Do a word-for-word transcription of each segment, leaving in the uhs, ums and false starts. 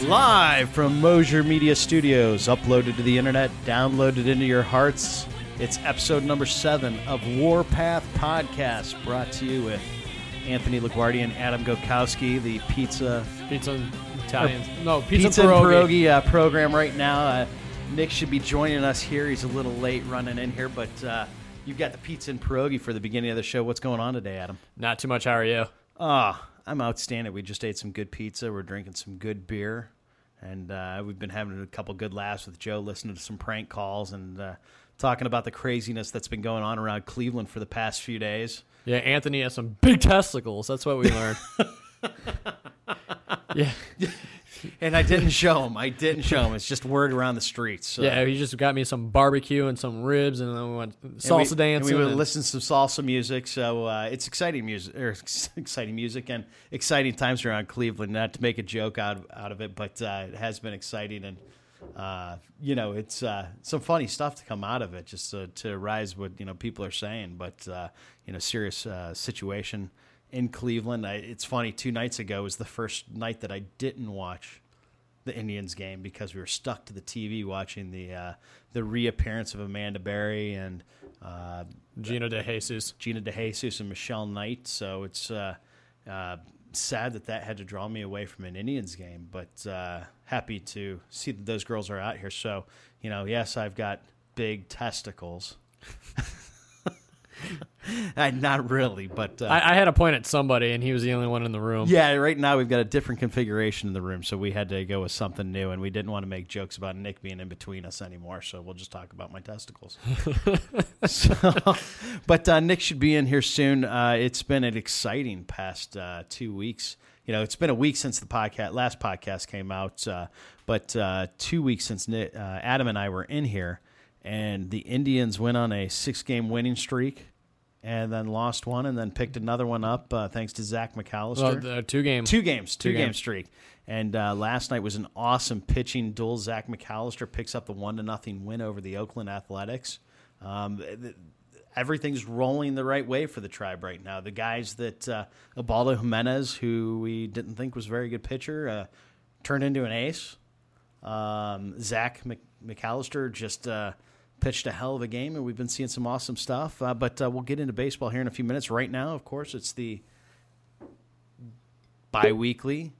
Live from Mosier Media Studios, uploaded to the internet, downloaded into your hearts. It's episode number seven of Warpath Podcast, brought to you with Anthony LaGuardia and Adam Gokowski, the pizza Pizza and Italian. No, pizza, pizza and and pierogi. pierogi uh, program right now. Uh, Nick should be joining us here. He's a little late running in here, but uh, you've got the pizza and pierogi for the beginning of the show. What's going on today, Adam? Not too much. How are you? Oh, I'm outstanding. We just ate some good pizza. We're drinking some good beer. And uh, we've been having a couple good laughs with Joe, listening to some prank calls and uh, talking about the craziness that's been going on around Cleveland for the past few days. Yeah, Anthony has some big testicles. That's what we learned. yeah. And I didn't show him. I didn't show him. It's just word around the streets. So. Yeah, he just got me some barbecue and some ribs, and then we went salsa and we, dancing. And we would and listen to some salsa music. So uh, it's exciting music, or exciting music, and exciting times around Cleveland. Not to make a joke out out of it, but uh, it has been exciting, and uh, you know, it's uh, some funny stuff to come out of it, just uh, to rise what you know people are saying. But uh, you know, serious uh, situation in Cleveland. I, it's funny. Two nights ago was the first night that I didn't watch the Indians game because we were stuck to the T V watching the uh, the reappearance of Amanda Berry and uh, Gina DeJesus. Gina DeJesus and Michelle Knight. So it's uh, uh, sad that that had to draw me away from an Indians game, but uh, happy to see that those girls are out here. So, you know, yes, I've got big testicles. I, not really, but... Uh, I, I had to point at somebody, and he was the only one in the room. Yeah, right now we've got a different configuration in the room, so we had to go with something new, and we didn't want to make jokes about Nick being in between us anymore, so we'll just talk about my testicles. so, but uh, Nick should be in here soon. Uh, it's been an exciting past uh, two weeks. You know, it's been a week since the podcast, last podcast came out, uh, but uh, two weeks since Nick, uh, Adam and I were in here, and the Indians went on a six-game winning streak. And then lost one, and then picked another one up uh, thanks to Zach McAllister. Well, uh, two games. Two games. Two, two game games. streak. And uh, last night was an awesome pitching duel. Zach McAllister picks up the one to nothing win over the Oakland Athletics. Um, th- everything's rolling the right way for the Tribe right now. The guys that uh, Ubaldo Jimenez, who we didn't think was a very good pitcher, uh, turned into an ace. Um, Zach Mc- McAllister just. Uh, pitched a hell of a game, and we've been seeing some awesome stuff. Uh, but uh, we'll get into baseball here in a few minutes. Right now, of course, it's the bi-weekly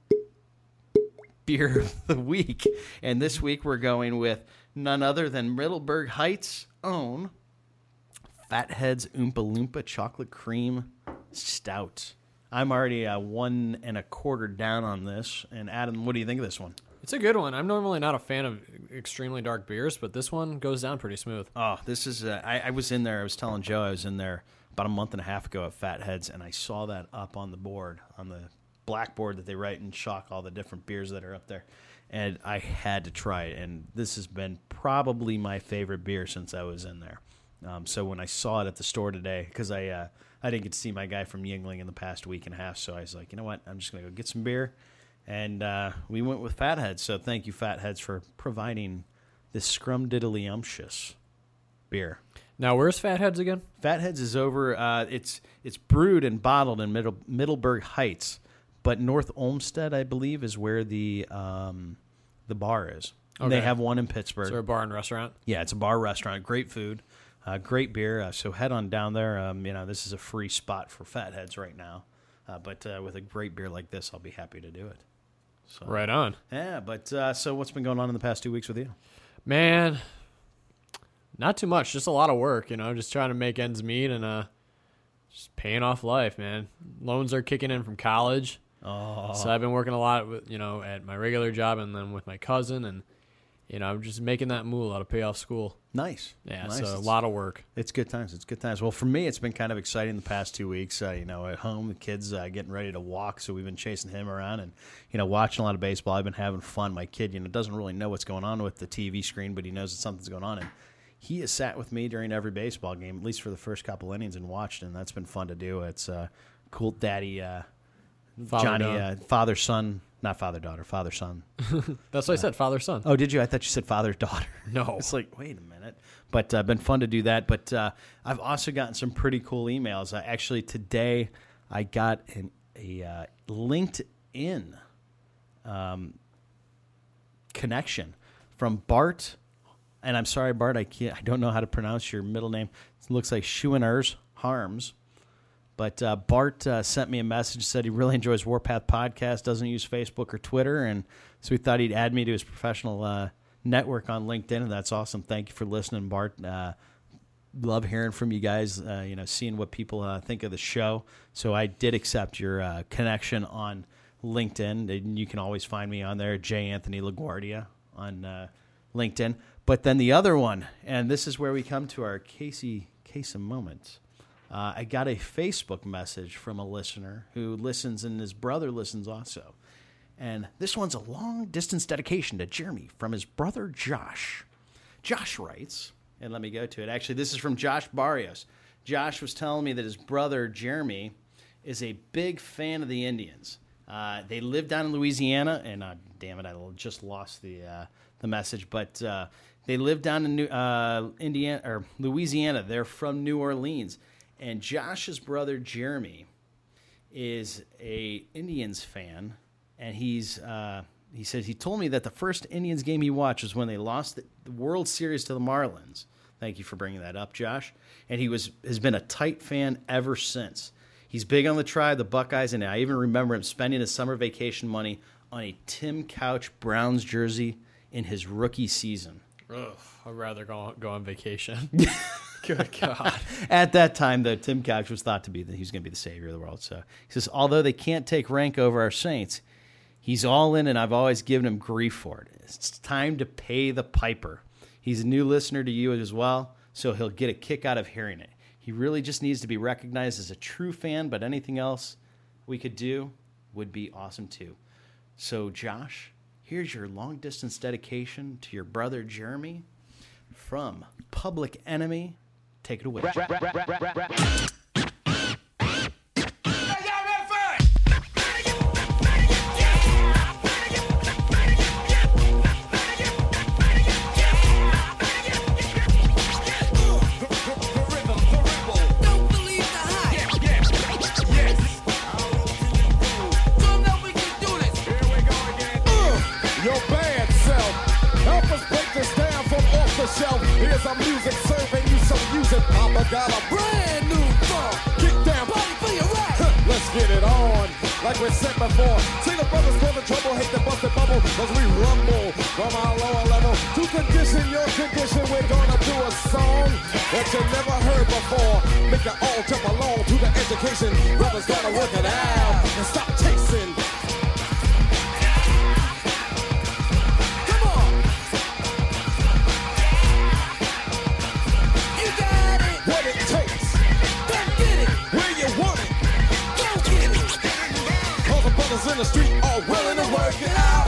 beer of the week. And this week we're going with none other than Middleburg Heights' own Fatheads Oompa Loompa Chocolate Cream Stout. I'm already uh, one and a quarter down on this. And Adam, what do you think of this one? It's a good one. I'm normally not a fan of extremely dark beers, but this one goes down pretty smooth. Oh, this is, uh, I, I was in there, I was telling Joe I was in there about a month and a half ago at Fatheads, and I saw that up on the board, on the blackboard that they write in chalk all the different beers that are up there, and I had to try it, and this has been probably my favorite beer since I was in there. Um, so when I saw it at the store today, because I, uh, I didn't get to see my guy from Yuengling in the past week and a half, so I was like, you know what, I'm just going to go get some beer. And uh, we went with Fatheads, so thank you, Fatheads, for providing this scrumdiddlyumptious beer. Now, where's Fatheads again? Fatheads is over. Uh, it's it's brewed and bottled in Middle, Middleburg Heights, but North Olmsted, I believe, is where the um, the bar is. Okay. They have one in Pittsburgh. Is there a bar and restaurant? Yeah, it's a bar restaurant. Great food, uh, great beer. Uh, so head on down there. Um, you know, this is a free spot for Fatheads right now, uh, but uh, with a great beer like this, I'll be happy to do it. So, right on. Yeah, but uh, so what's been going on in the past two weeks with you? Man, not too much. Just a lot of work, you know, just trying to make ends meet and uh, just paying off life, man. Loans are kicking in from college. Oh. So I've been working a lot, with, you know, at my regular job and then with my cousin. And, you know, I'm just making that moolah to pay off school. Nice. Yeah, nice. so It's, a lot of work. It's good times. It's good times. Well, for me, it's been kind of exciting the past two weeks. Uh, you know, at home, the kids uh, getting ready to walk, so we've been chasing him around and, you know, watching a lot of baseball. I've been having fun. My kid, you know, doesn't really know what's going on with the T V screen, but he knows that something's going on. And he has sat with me during every baseball game, at least for the first couple innings, and watched, and that's been fun to do. It's uh, cool daddy, uh, Father, Johnny, daughter. uh, father-son. Not father-daughter, father-son. That's what I said, father-son. Oh, did you? I thought you said father-daughter. No. It's like, wait a minute. But uh, been fun to do that. But uh, I've also gotten some pretty cool emails. Uh, actually, today I got an, a uh, LinkedIn um, connection from Bart, and I'm sorry, Bart, I can't, I don't know how to pronounce your middle name. It looks like Schueners Harms. But uh, Bart uh, sent me a message, said he really enjoys Warpath Podcast, doesn't use Facebook or Twitter, and so he thought he'd add me to his professional uh, network on LinkedIn, and that's awesome. Thank you for listening, Bart. Uh, love hearing from you guys, uh, you know, seeing what people uh, think of the show. So I did accept your uh, connection on LinkedIn, and you can always find me on there, J. Anthony LaGuardia on uh, LinkedIn. But then the other one, and this is where we come to our Casey Kasem moment. Uh, I got a Facebook message from a listener who listens, and his brother listens also. And this one's a long-distance dedication to Jeremy from his brother Josh. Josh writes, and let me go to it. Actually, this is from Josh Barrios. Josh was telling me that his brother Jeremy is a big fan of the Indians. Uh, they live down in Louisiana, and uh, damn it, I just lost the uh, the message. But uh, they live down in New, uh, Indiana or Louisiana. They're from New Orleans. And Josh's brother Jeremy is a Indians fan, and he's uh, he says he told me that the first Indians game he watched was when they lost the World Series to the Marlins. Thank you for bringing that up, Josh. And he was has been a tight fan ever since. He's big on the Tribe, the Buckeyes, and I even remember him spending his summer vacation money on a Tim Couch Browns jersey in his rookie season. Ugh, I'd rather go go on vacation. Good God. At that time, though, Tim Couch was thought to be that he was going to be the savior of the world. So he says, although they can't take rank over our Saints, he's all in, and I've always given him grief for it. It's time to pay the piper. He's a new listener to you as well, so he'll get a kick out of hearing it. He really just needs to be recognized as a true fan, but anything else we could do would be awesome too. So, Josh, here's your long-distance dedication to your brother Jeremy from Public Enemy. Take it away. Rap, rap, rap, rap, rap, rap. Here's our music serving you some music. Papa got a brand new song. Kick down, party for your right. Huh, let's get it on, like we said before. Single brothers for the trouble, hate the busted bubble, cause we rumble from our lower level. To condition your condition, we're gonna do a song that you never heard before. Make it all jump along to the education. Brothers gotta work it out and stop chasing. In the street, all willing to work it out.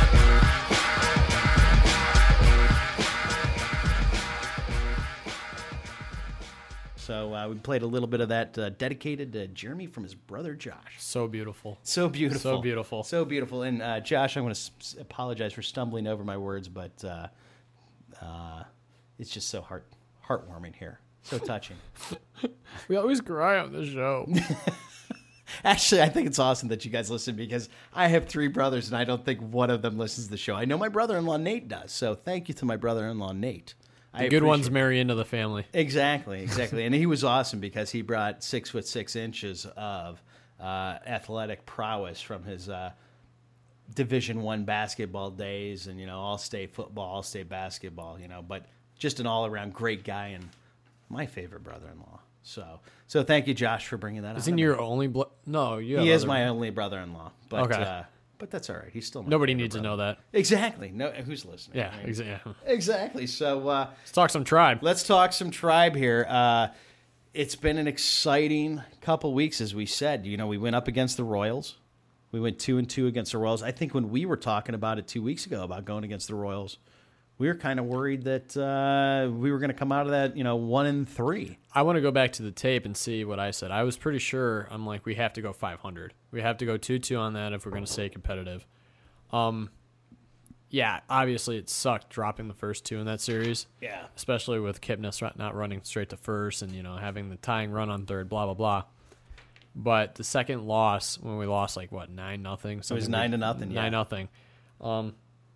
So uh, we played a little bit of that uh, dedicated to Jeremy from his brother Josh. So beautiful. So beautiful. So beautiful. So beautiful. And uh, Josh, I'm going to s- apologize for stumbling over my words, but uh, uh, it's just so heart heartwarming here. So touching. We always cry on the show. Actually, I think it's awesome that you guys listen because I have three brothers and I don't think one of them listens to the show. I know my brother-in-law Nate does, so thank you to my brother-in-law Nate. The good ones marry into the family. Exactly, exactly. And he was awesome because he brought six foot six inches of uh, athletic prowess from his uh, Division One basketball days and, you know, all-state football, all-state basketball, you know, but just an all-around great guy and my favorite brother-in-law. So, so thank you, Josh, for bringing that up. Isn't your only blo- no? You have he is other- my only brother-in-law, but Okay. uh, but that's all right. He's still my Nobody favorite needs brother. to know that. Exactly. No, who's listening? Yeah, I mean, exa- yeah. exactly. So uh, Let's talk some Tribe. let's talk some Tribe here. Uh, it's been an exciting couple weeks, as we said. You know, we went up against the Royals. We went two and two against the Royals. I think when we were talking about it two weeks ago about going against the Royals, we were kind of worried that uh, we were going to come out of that, you know, one and three. I want to go back to the tape and see what I said. I was pretty sure. I'm like, we have to go five hundred. We have to go two two on that if we're going to stay competitive. Um, yeah, obviously it sucked dropping the first two in that series. Yeah. Especially with Kipnis not running straight to first and, you know, having the tying run on third, blah, blah, blah. But the second loss, when we lost like, what, nine nothing? It was nine to nothing, yeah. Nine nothing. Um,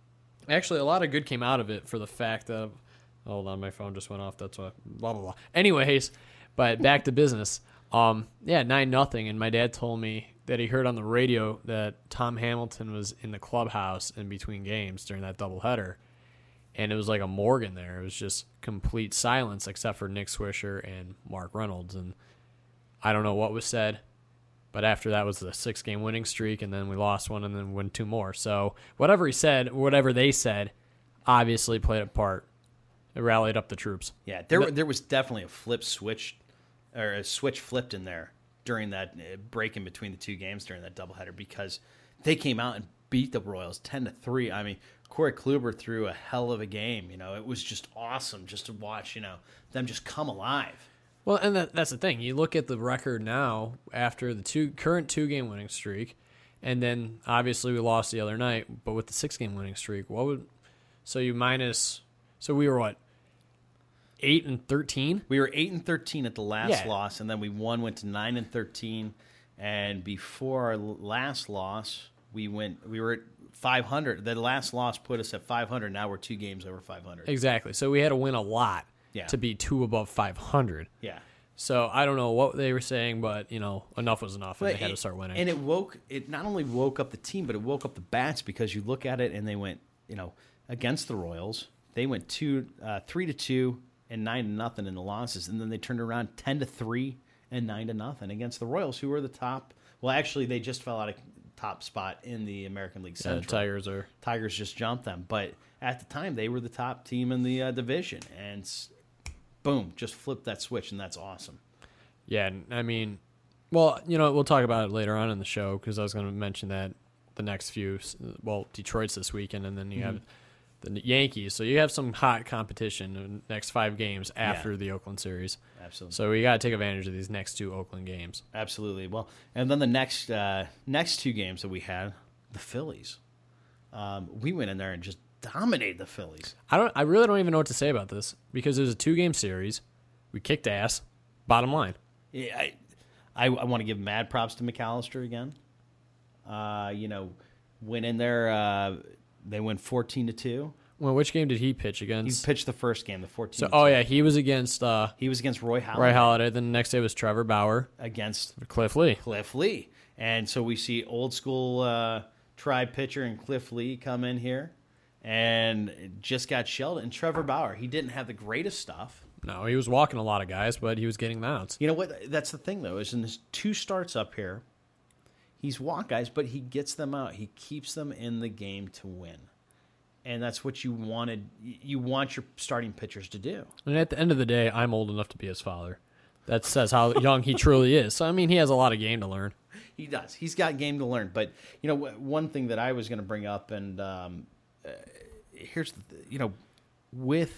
Actually, a lot of good came out of it for the fact that, hold on, my phone just went off. That's why, blah, blah, blah. Anyways, but back to business. Um, yeah, nine nothing. And my dad told me that he heard on the radio that Tom Hamilton was in the clubhouse in between games during that doubleheader. And it was like a Morgan there. It was just complete silence except for Nick Swisher and Mark Reynolds. And I don't know what was said, but after that was the six-game winning streak, and then we lost one and then won two more. So whatever he said, whatever they said, obviously played a part. It rallied up the troops. Yeah, there there was definitely a flip switch, or a switch flipped in there during that break in between the two games during that doubleheader, because they came out and beat the Royals ten to three. I mean, Corey Kluber threw a hell of a game. You know, it was just awesome just to watch, you know, them just come alive. Well, and that, that's the thing. You look at the record now after the two current two-game winning streak, and then obviously we lost the other night, but with the six-game winning streak, what would so you minus? So we were what? Eight and thirteen. We were eight and thirteen at the last Yeah. loss, and then we won went to nine and thirteen. And before our last loss, we went we were at five hundred. The last loss put us at five hundred. Now we're two games over five hundred. Exactly. So we had to win a lot Yeah. to be two above five hundred. Yeah. So I don't know what they were saying, but you know, enough was enough, and But they had it- to start winning. And it woke it not only woke up the team, but it woke up the bats, because you look at it and they went, you know, against the Royals, they went two, uh, three to two and nine to nothing in the losses, and then they turned around ten to three and nine to nothing against the Royals, who were the top. Well, actually, they just fell out of top spot in the American League Yeah, Central. the Tigers are. Tigers just jumped them, but at the time they were the top team in the uh, division, and s- boom, just flipped that switch, and that's awesome. Yeah, and I mean, well, you know, we'll talk about it later on in the show because I was going to mention that the next few, well, Detroit's this weekend, and then you Mm-hmm. have the Yankees. So you have some hot competition in the next five games after Yeah. the Oakland series. Absolutely. So we got to take advantage of these next two Oakland games. Absolutely. Well, and then the next uh, next two games that we had, the Phillies. Um, we went in there and just dominated the Phillies. I don't. I really don't even know what to say about this because it was a two-game series. We kicked ass. Bottom line. Yeah, I, I, I want to give mad props to McAllister again. Uh, you know, went in there. Uh, they went fourteen to two. Well, which game did he pitch He against? pitched the first game, the fourteen. So, oh yeah, he was against uh, He was against Roy Halladay. Roy Halladay. Then the next day was Trevor Bauer, Against Cliff Lee. Cliff Lee. And so we see old school uh, tribe pitcher and Cliff Lee come in here and just got shelled. And Trevor Bauer, he didn't have the greatest stuff. No, he was walking a lot of guys, but he was getting the outs. You know what? That's the thing, though, is in his two starts up here, he's walked guys, but he gets them out. He keeps them in the game to win. And that's what you wanted. You want your starting pitchers to do. And at the end of the day, I'm old enough to be his father. That says how young he truly is. So, I mean, he has a lot of game to learn. He does. He's got game to learn. But, you know, one thing that I was going to bring up, and um, uh, here's, the, you know, with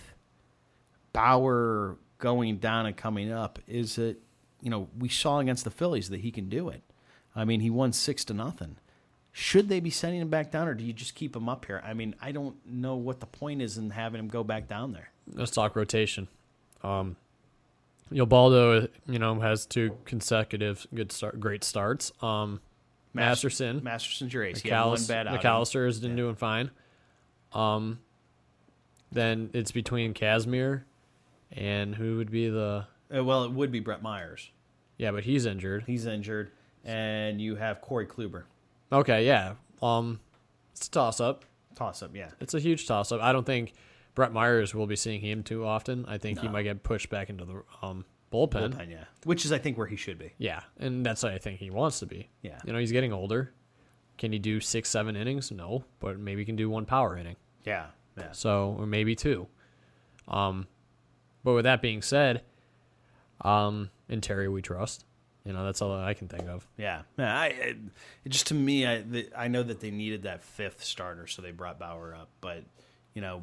Bauer going down and coming up, is that, you know, we saw against the Phillies that he can do it. I mean, he won six to nothing. Should they be sending him back down, or do you just keep him up here? I mean, I don't know what the point is in having him go back down there. Let's talk rotation. Um, Yobaldo, you know, has two consecutive good start, great starts. Um, Masterson, Masterson's your ace. He had one McAllis- bad outing. McAllister is Yeah. doing fine. Um, then it's between Casimir and who would be the Uh, well, it would be Brett Myers. yeah, but he's injured. He's injured. And you have Corey Kluber. Okay, yeah. Um, it's a toss up. Toss up, yeah. It's a huge toss up. I don't think Brett Myers will be seeing him too often. I think he No. might get pushed back into the um, bullpen. Bullpen, yeah. Which is, I think, where he should be. Yeah, and that's what I think he wants to be. Yeah. You know, he's getting older. Can he do six, seven innings? No, but maybe he can do one power inning. Yeah, yeah. So, or maybe two. Um, but with that being said, um, in Terry we trust. You know, that's all I can think of. Yeah, yeah. I, I it just to me, I the, I know that they needed that fifth starter, so they brought Bauer up. But you know,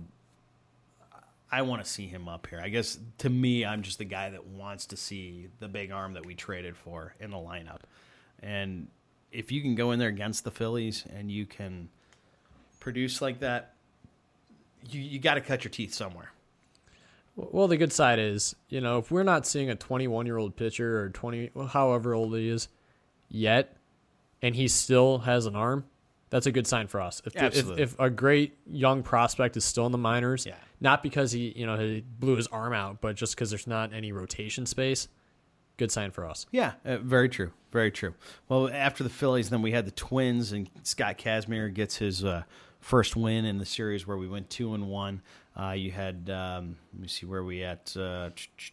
I want to see him up here. I guess to me, I'm just the guy that wants to see the big arm that we traded for in the lineup. And if you can go in there against the Phillies and you can produce like that, you you got to cut your teeth somewhere. Well, the good side is, you know, if we're not seeing a twenty-one-year-old pitcher or twenty, well, however old he is, yet, and he still has an arm, That's a good sign for us. If, the, if, Absolutely. if a great young prospect is still in the minors, Yeah. not because he, you know, he blew his arm out, but just because there's not any rotation space, good sign for us. Yeah, uh, very true. Very true. Well, after the Phillies, then we had the Twins, and Scott Kazmir gets his uh, first win in the series where we went two and one. Uh, you had, um, let me see where we at. Uh,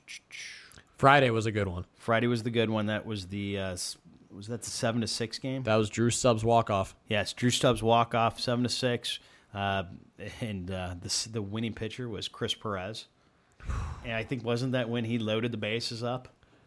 Friday was a good one. Friday was the good one. That was the uh, s- was that the seven to six game? That was Drew Stubbs' walk-off. Yes, Drew Stubbs walk off seven to six, uh, and uh, the the winning pitcher was Chris Perez. And I think wasn't that when he loaded the bases up?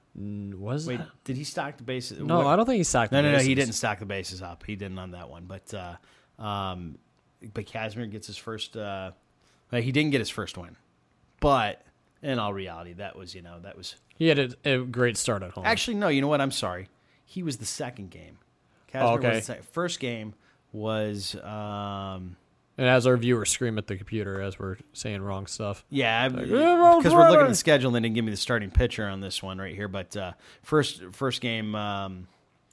Was Wait, that? did he stock the bases? No, what- I don't think he stocked No, the no, no, bases. he didn't stock the bases up. He didn't on that one. But uh, um, but Kazmir gets his first. Uh, well, he didn't get his first win, but in all reality, that was you know that was He had a, a great start at home. actually no. You know what? I'm sorry. He was the second game. Kazmir Oh, okay. was the sec- first game was um, and as our viewers scream at the computer as we're saying wrong stuff. yeah "Yeah, because we're looking at right." the schedule and they didn't give me the starting pitcher on this one right here. But uh, first first game. Um,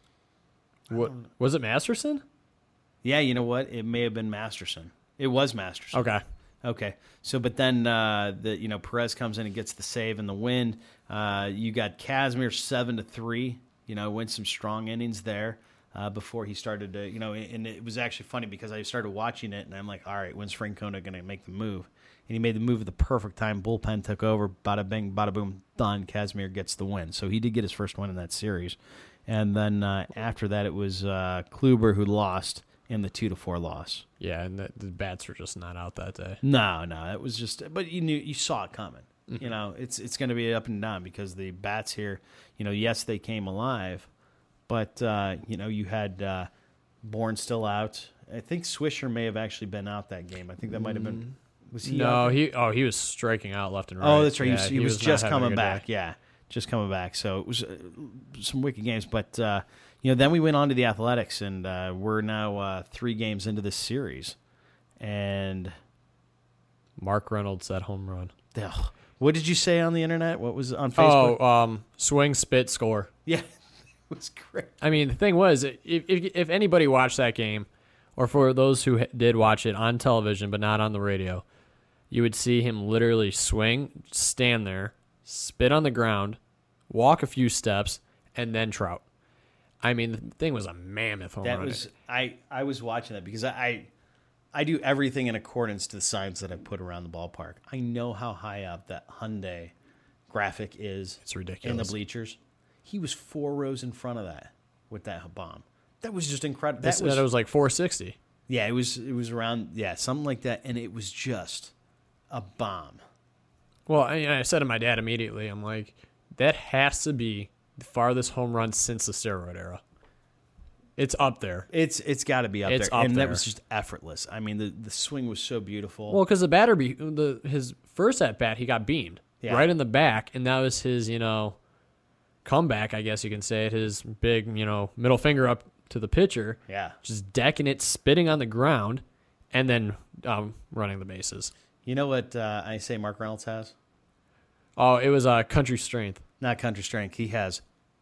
What was it, Masterson? yeah, you know what? It may have been Masterson. It was Masterson. Okay. Okay, so but then uh, the you know Perez comes in and gets the save and the win. Uh, you got Kazmir seven to three. You know, went some strong innings there uh, before he started to you know, and it was actually funny because I started watching it and I'm like, all right, when's Francona going to make the move? And he made the move at the perfect time. Bullpen took over. Bada bing, bada boom, done. Kazmir gets the win. So he did get his first win in that series. And then uh, after that, it was uh, Kluber who lost in the two to four loss. Yeah, and the, the bats were just not out that day. No, no, it was just. But you knew, you saw it coming. You know, it's it's going to be up and down because the bats here. You know, yes, they came alive, but uh, you know, you had uh, Bourne still out. I think Swisher may have actually been out that game. I think that might have been. Was he? no, out there? he oh he was striking out left and right. Oh, that's right. Yeah, he was, he was not just having a coming good back. day. Yeah, just coming back. So it was uh, some wicked games. But uh, you know, then we went on to the Athletics, and uh, we're now uh, three games into this series, and. Mark Reynolds that home run. Ugh. What did you say on the internet? What was on Facebook? Oh, um, swing, spit, score. Yeah, it was great. I mean, the thing was, if, if if anybody watched that game, or for those who did watch it on television but not on the radio, you would see him literally swing, stand there, spit on the ground, walk a few steps, and then trout. I mean, the thing was a mammoth home That run. was I. I was watching that because I, I, I do everything in accordance to the signs that I put around the ballpark. I know how high up that Hyundai graphic is. It's in ridiculous. the bleachers. He was four rows in front of that with that bomb. That was just incredible. They That said was, it was like four sixty. yeah. It was it was around yeah something like that, and it was just a bomb. Well, I, I said to my dad immediately, I'm like, that has to be the farthest home run since the steroid era. It's up there. It's it's got to be up It's there, up and there. that was just effortless. I mean, the the swing was so beautiful. Well, because the batter, be, the his first at bat, he got beamed Yeah. right in the back, and that was his, you know, comeback. I guess you can say it. His big, you know, middle finger up to the pitcher, yeah. just decking it, spitting on the ground, and then um, running the bases. You know what uh, I say Mark Reynolds has? Oh, it was a uh, country strength. Not country strength. He has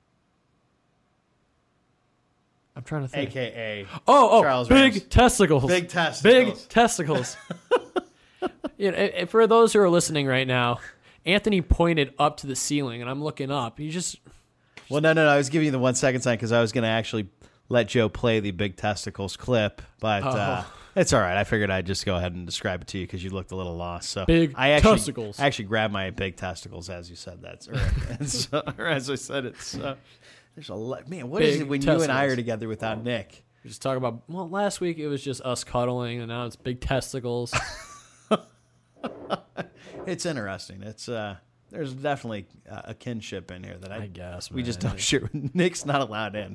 I'm trying to A think. K A Oh, oh, Charles big Rams. testicles. Big testicles. Big testicles. You know, and for those who are listening right now, Anthony pointed up to the ceiling, and I'm looking up. He just Well, no, no, no. I was giving you the one second sign because I was going to actually let Joe play the big testicles clip, but uh, Oh. it's all right. I figured I'd just go ahead and describe it to you because you looked a little lost. So Big I actually, testicles. I actually grabbed my big testicles as you said that, or, and so, or as I said it. So there's a lot, man. What is Big it when you and I testicles. are together without Nick? just talk about. Well, last week it was just us cuddling, and now it's big testicles. It's interesting. It's uh, there's definitely uh, a kinship in here that I, I guess we just man. don't share. Nick's not allowed in.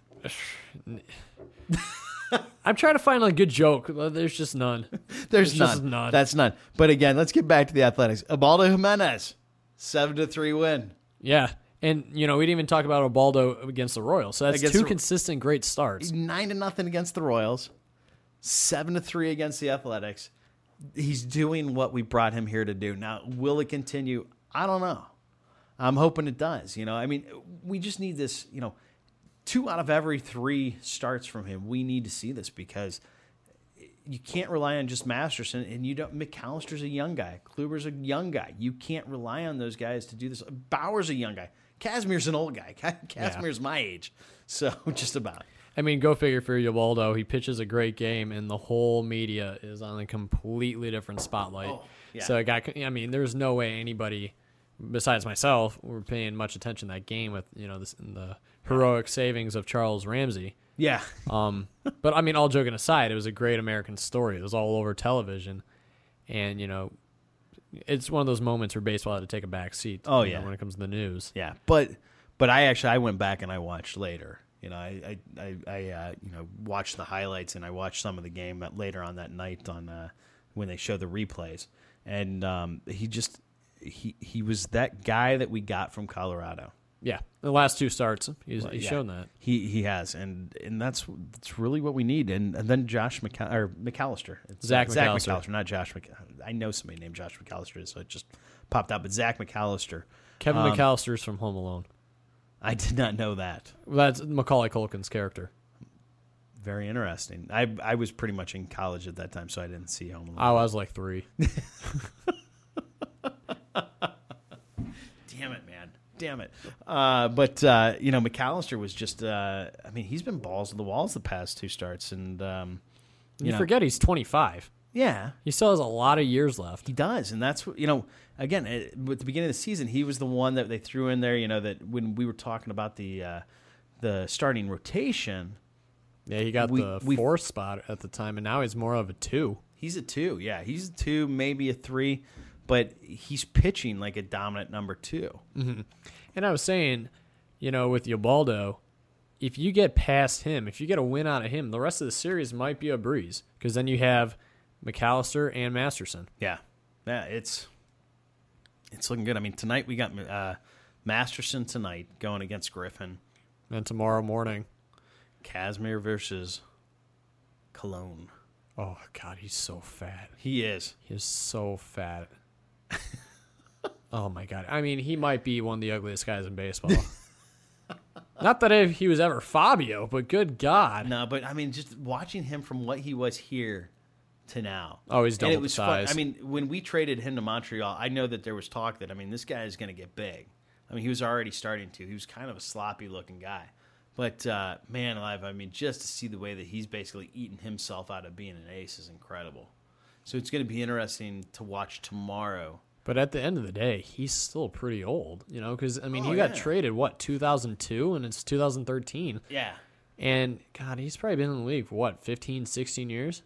I'm trying to find a good joke. but There's just none. There's There's none. just none. That's none. But again, let's get back to the Athletics. Ubaldo Jimenez, seven to three win. Yeah, and you know we didn't even talk about Ubaldo against the Royals. So that's Against two the- consistent great starts. Nine to nothing against the Royals. Seven to three against the Athletics. He's doing what we brought him here to do. Now, will it continue? I don't know. I'm hoping it does. You know, I mean, we just need this. You know, two out of every three starts from him. We need to see this because you can't rely on just Masterson, and you don't. McAllister's a young guy. Kluber's a young guy. You can't rely on those guys to do this. Bauer's a young guy. Kazmir's an old guy. Kazmir's yeah. my age, so just about. I mean, go figure for Ubaldo. He pitches a great game, and the whole media is on a completely different spotlight. Oh, yeah. So, it got, I mean, there's no way anybody besides myself were paying much attention to that game with you know this, the heroic savings of Charles Ramsey. Yeah. um, but I mean, all joking aside, it was a great American story. It was all over television, and you know, it's one of those moments where baseball had to take a back seat. Oh yeah, know, when it comes to the news. Yeah, but but I actually I went back and I watched later. You know, I I I, I uh, you know watched the highlights and I watched some of the game later on that night on uh, when they showed the replays, and um, he just he he was that guy that we got from Colorado. Yeah, the last two starts, he's, well, he's yeah. shown that. He he has, and and that's that's really what we need. And, and then Josh McC- or McAllister, it's Zach, Zach McAllister. McAllister, not Josh McAllister. I know somebody named Josh McAllister, so it just popped up. But Zach McAllister, Kevin um, McAllister's from Home Alone. I did not know that. That's Macaulay Culkin's character. Very interesting. I I was pretty much in college at that time, so I didn't see Home Alone. I was like three. Damn it, man. Damn it. Uh, but, uh, you know, McAllister was just, uh, I mean, he's been balls to the walls the past two starts. And, um, you, you know, forget he's twenty-five. Yeah. He still has a lot of years left. He does. And that's what, you know, again, at the beginning of the season, he was the one that they threw in there, you know, that when we were talking about the, uh, the starting rotation. Yeah, he got we, the we, fourth spot at the time, and now he's more of a two. He's a two. Yeah, he's a two, maybe a three. But he's pitching like a dominant number two. Mm-hmm. And I was saying, you know, with Ubaldo, if you get past him, if you get a win out of him, the rest of the series might be a breeze because then you have McAllister and Masterson. Yeah, yeah, it's it's looking good. I mean, tonight we got uh, Masterson tonight going against Griffin, and tomorrow morning, Kazmir versus Cologne. Oh God, he's so fat. He is. He is so fat. Oh my God! I mean, he might be one of the ugliest guys in baseball. Not that if he was ever Fabio, but good God. No, but I mean, just watching him from what he was here to now. Oh, he's double and it was the size. Fun. I mean, when we traded him to Montreal, I know that there was talk that, I mean, this guy is going to get big. I mean, he was already starting to. He was kind of a sloppy-looking guy. But, uh, man alive, I mean, just to see the way that he's basically eaten himself out of being an ace is incredible. So it's going to be interesting to watch tomorrow. But at the end of the day, he's still pretty old, you know, because, I mean, oh, he got yeah. traded, what, two thousand two, and it's two thousand thirteen. Yeah. And, God, he's probably been in the league for, what, fifteen, sixteen years?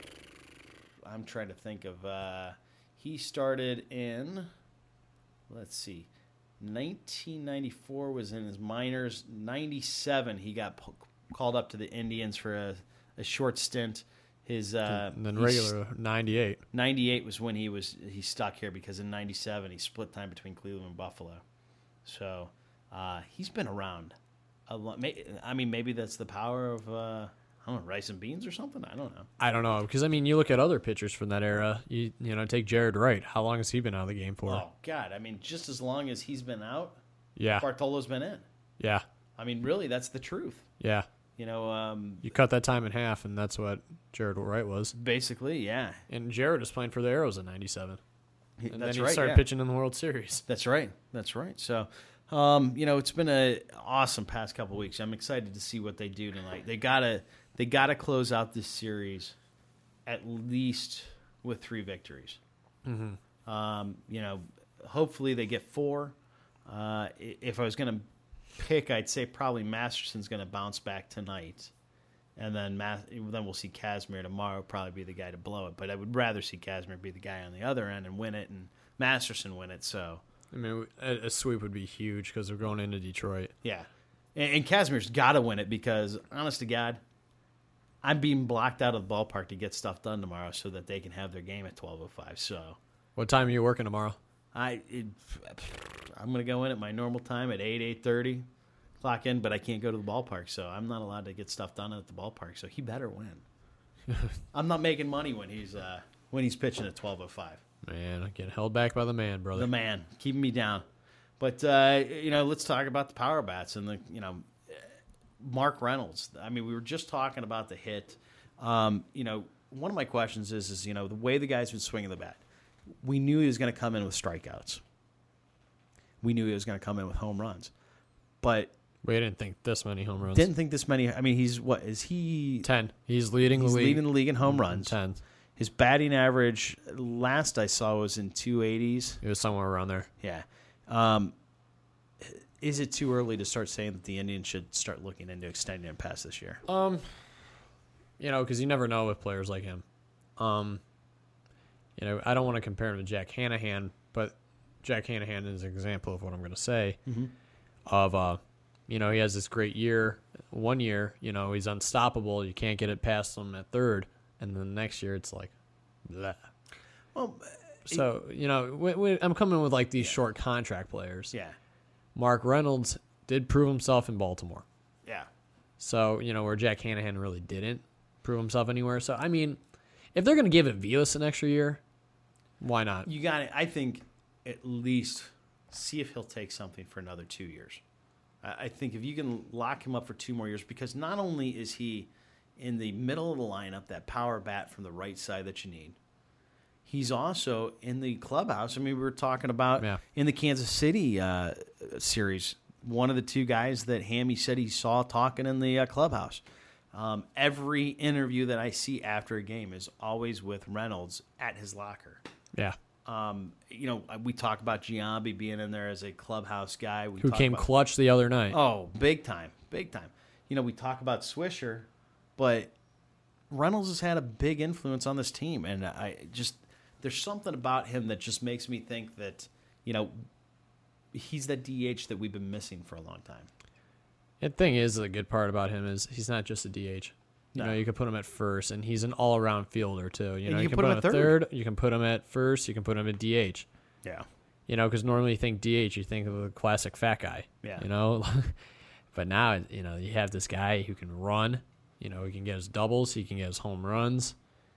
I'm trying to think of, uh, he started in, let's see, nineteen ninety-four was in his minors. ninety-seven, he got p- called up to the Indians for a, a short stint. His uh, and then regular ninety-eight. ninety-eight was when he was he stuck here because in ninety-seven he split time between Cleveland and Buffalo. So uh, he's been around a lot. I mean, maybe that's the power of uh, I don't know, rice and beans or something. I don't know. I don't know because I mean, you look at other pitchers from that era. You you know, take Jared Wright. How long has he been out of the game for? Oh God, I mean, just as long as he's been out, yeah, Bartolo's been in. Yeah, I mean, really, that's the truth. Yeah. You know, um, you cut that time in half, and that's what Jared Wright was. Basically, yeah. And Jared was playing for the Arrows in ninety-seven. He, and that's then he right, started yeah. pitching in the World Series. That's right. That's right. So, um, you know, it's been an awesome past couple of weeks. I'm excited to see what they do tonight. They gotta, they gotta close out this series at least with three victories. Mm-hmm. Um, you know, hopefully they get four. Uh, if I was going to pick, I'd say probably Masterson's going to bounce back tonight, and then Ma- then we'll see Kazmir tomorrow probably be the guy to blow it. But I would rather see Kazmir be the guy on the other end and win it, and Masterson win it. So I mean, a, a sweep would be huge because they're going into Detroit. Yeah, and, and Kazmir's got to win it because, honest to God, I'm being blocked out of the ballpark to get stuff done tomorrow so that they can have their game at twelve oh five. So, what time are you working tomorrow? I it, I'm going to go in at my normal time at eight, eight thirty, clock in, but I can't go to the ballpark, so I'm not allowed to get stuff done at the ballpark, so he better win. I'm not making money when he's uh, when he's pitching at twelve oh five. Man, I'm getting held back by the man, brother. The man, keeping me down. But, uh, you know, let's talk about the power bats. And, the you know, Mark Reynolds. I mean, we were just talking about the hit. Um, you know, one of my questions is, is you know, the way the guy's been swinging the bat. We knew he was going to come in with strikeouts. We knew he was going to come in with home runs, but we didn't think this many home runs. Didn't think this many. I mean, he's what is he? Ten. He's leading He's the league. leading the league in home runs. Ten. His batting average last I saw was in two eighties. It was somewhere around there. Yeah. Um, is it too early to start saying that the Indians should start looking into extending him past this year? Um, you know, because you never know with players like him. Um, you know, I don't want to compare him to Jack Hanahan, but Jack Hanahan is an example of what I'm going to say. Mm-hmm. Of, uh, you know, he has this great year. One year, you know, he's unstoppable. You can't get it past him at third. And then the next year, it's like, blah. Well, so, you know, we, we, I'm coming with like these yeah. short contract players. Yeah. Mark Reynolds did prove himself in Baltimore. Yeah. So, you know, where Jack Hanahan really didn't prove himself anywhere. So, I mean, if they're going to give it Vilas an extra year, why not? You got it. I think at least see if he'll take something for another two years. I think if you can lock him up for two more years, because not only is he in the middle of the lineup, that power bat from the right side that you need, he's also in the clubhouse. I mean, we were talking about yeah. in the Kansas City uh, series, one of the two guys that Hammy said he saw talking in the uh, clubhouse. Um, every interview that I see after a game is always with Reynolds at his locker. Yeah. Um, you know, we talk about Giambi being in there as a clubhouse guy. We Who talk came about, clutch the other night. Oh, big time, big time. You know, we talk about Swisher, but Reynolds has had a big influence on this team, and I just there's something about him that just makes me think that, you know, he's that D H that we've been missing for a long time. The thing is, the good part about him is he's not just a D H. You No. know, you can put him at first, and he's an all-around fielder too. You know, you you, can can put, him at third. third. You can put him at first. You can put him at D H. Yeah. You know, because normally you think D H, you think of the classic fat guy. Yeah. You know, but now you know you have this guy who can run. You know, he can get his doubles. He can get his home runs.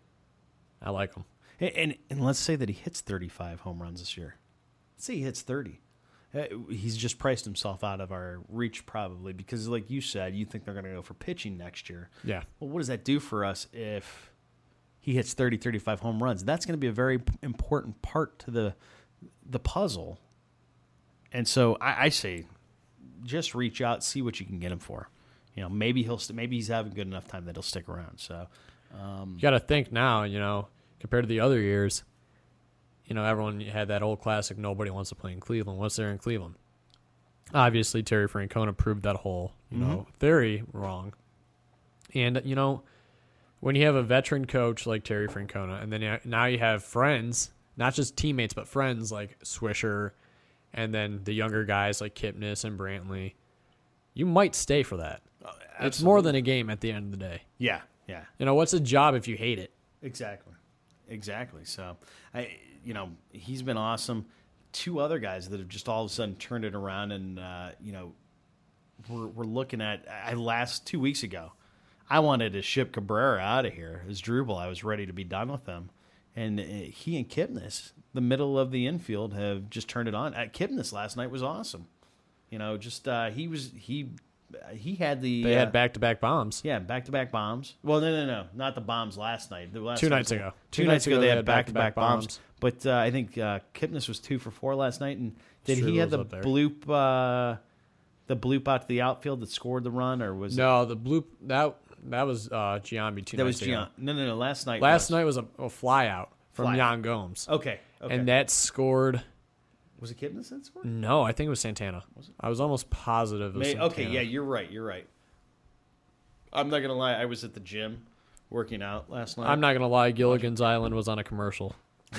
I like him. And, and and let's say that he hits thirty-five home runs this year. Let's say he hits thirty. Uh, He's just priced himself out of our reach probably because, like you said, you think they're going to go for pitching next year. Yeah. Well, what does that do for us if he hits thirty, thirty-five home runs? That's going to be a very important part to the the puzzle. And so I, I say just reach out, see what you can get him for. You know, maybe he'll st- maybe he's having good enough time that he'll stick around. So um, You got to think now, you know, compared to the other years, you know, everyone had that old classic, nobody wants to play in Cleveland. What's there in Cleveland? Obviously, Terry Francona proved that whole, you Mm-hmm. know, theory wrong. And, you know, when you have a veteran coach like Terry Francona, and then you- now you have friends, not just teammates, but friends like Swisher, and then the younger guys like Kipnis and Brantley, you might stay for that. It's more than a game at the end of the day. yeah, yeah. You know, what's a job if you hate it? Exactly. Exactly. So, I, you know, he's been awesome. Two other guys that have just all of a sudden turned it around, and uh, you know, we're we're looking at. I last two weeks ago, I wanted to ship Cabrera out of here as Drupal. I was ready to be done with him, and uh, he and Kipnis, the middle of the infield, have just turned it on. At Kipnis last night was awesome. You know, just uh, he was he. He had the They uh, had back-to-back bombs. Yeah, back-to-back bombs. Well, no, no, no, not the bombs last night. The last Two night nights was- ago. Two, nights ago, they had back-to-back, back-to-back bombs. bombs. But uh, I think uh, Kipnis was two for four last night, and did he Struble have was the up there. bloop, uh, the bloop out to the outfield that scored the run, or was No, the blue that that was uh, Giambi two it, that nights was ago. Gian? No, no, no. Last night. Last was. night was a, a fly out from Fly Jan Gomes, Okay, okay. and that scored. was it Kipnis that scored? No, I think it was Santana. I was almost positive. It was May, Santana. okay, yeah, you're right. You're right. I'm not gonna lie. I was at the gym working out last night. I'm not gonna lie. Gilligan's Island was on a commercial.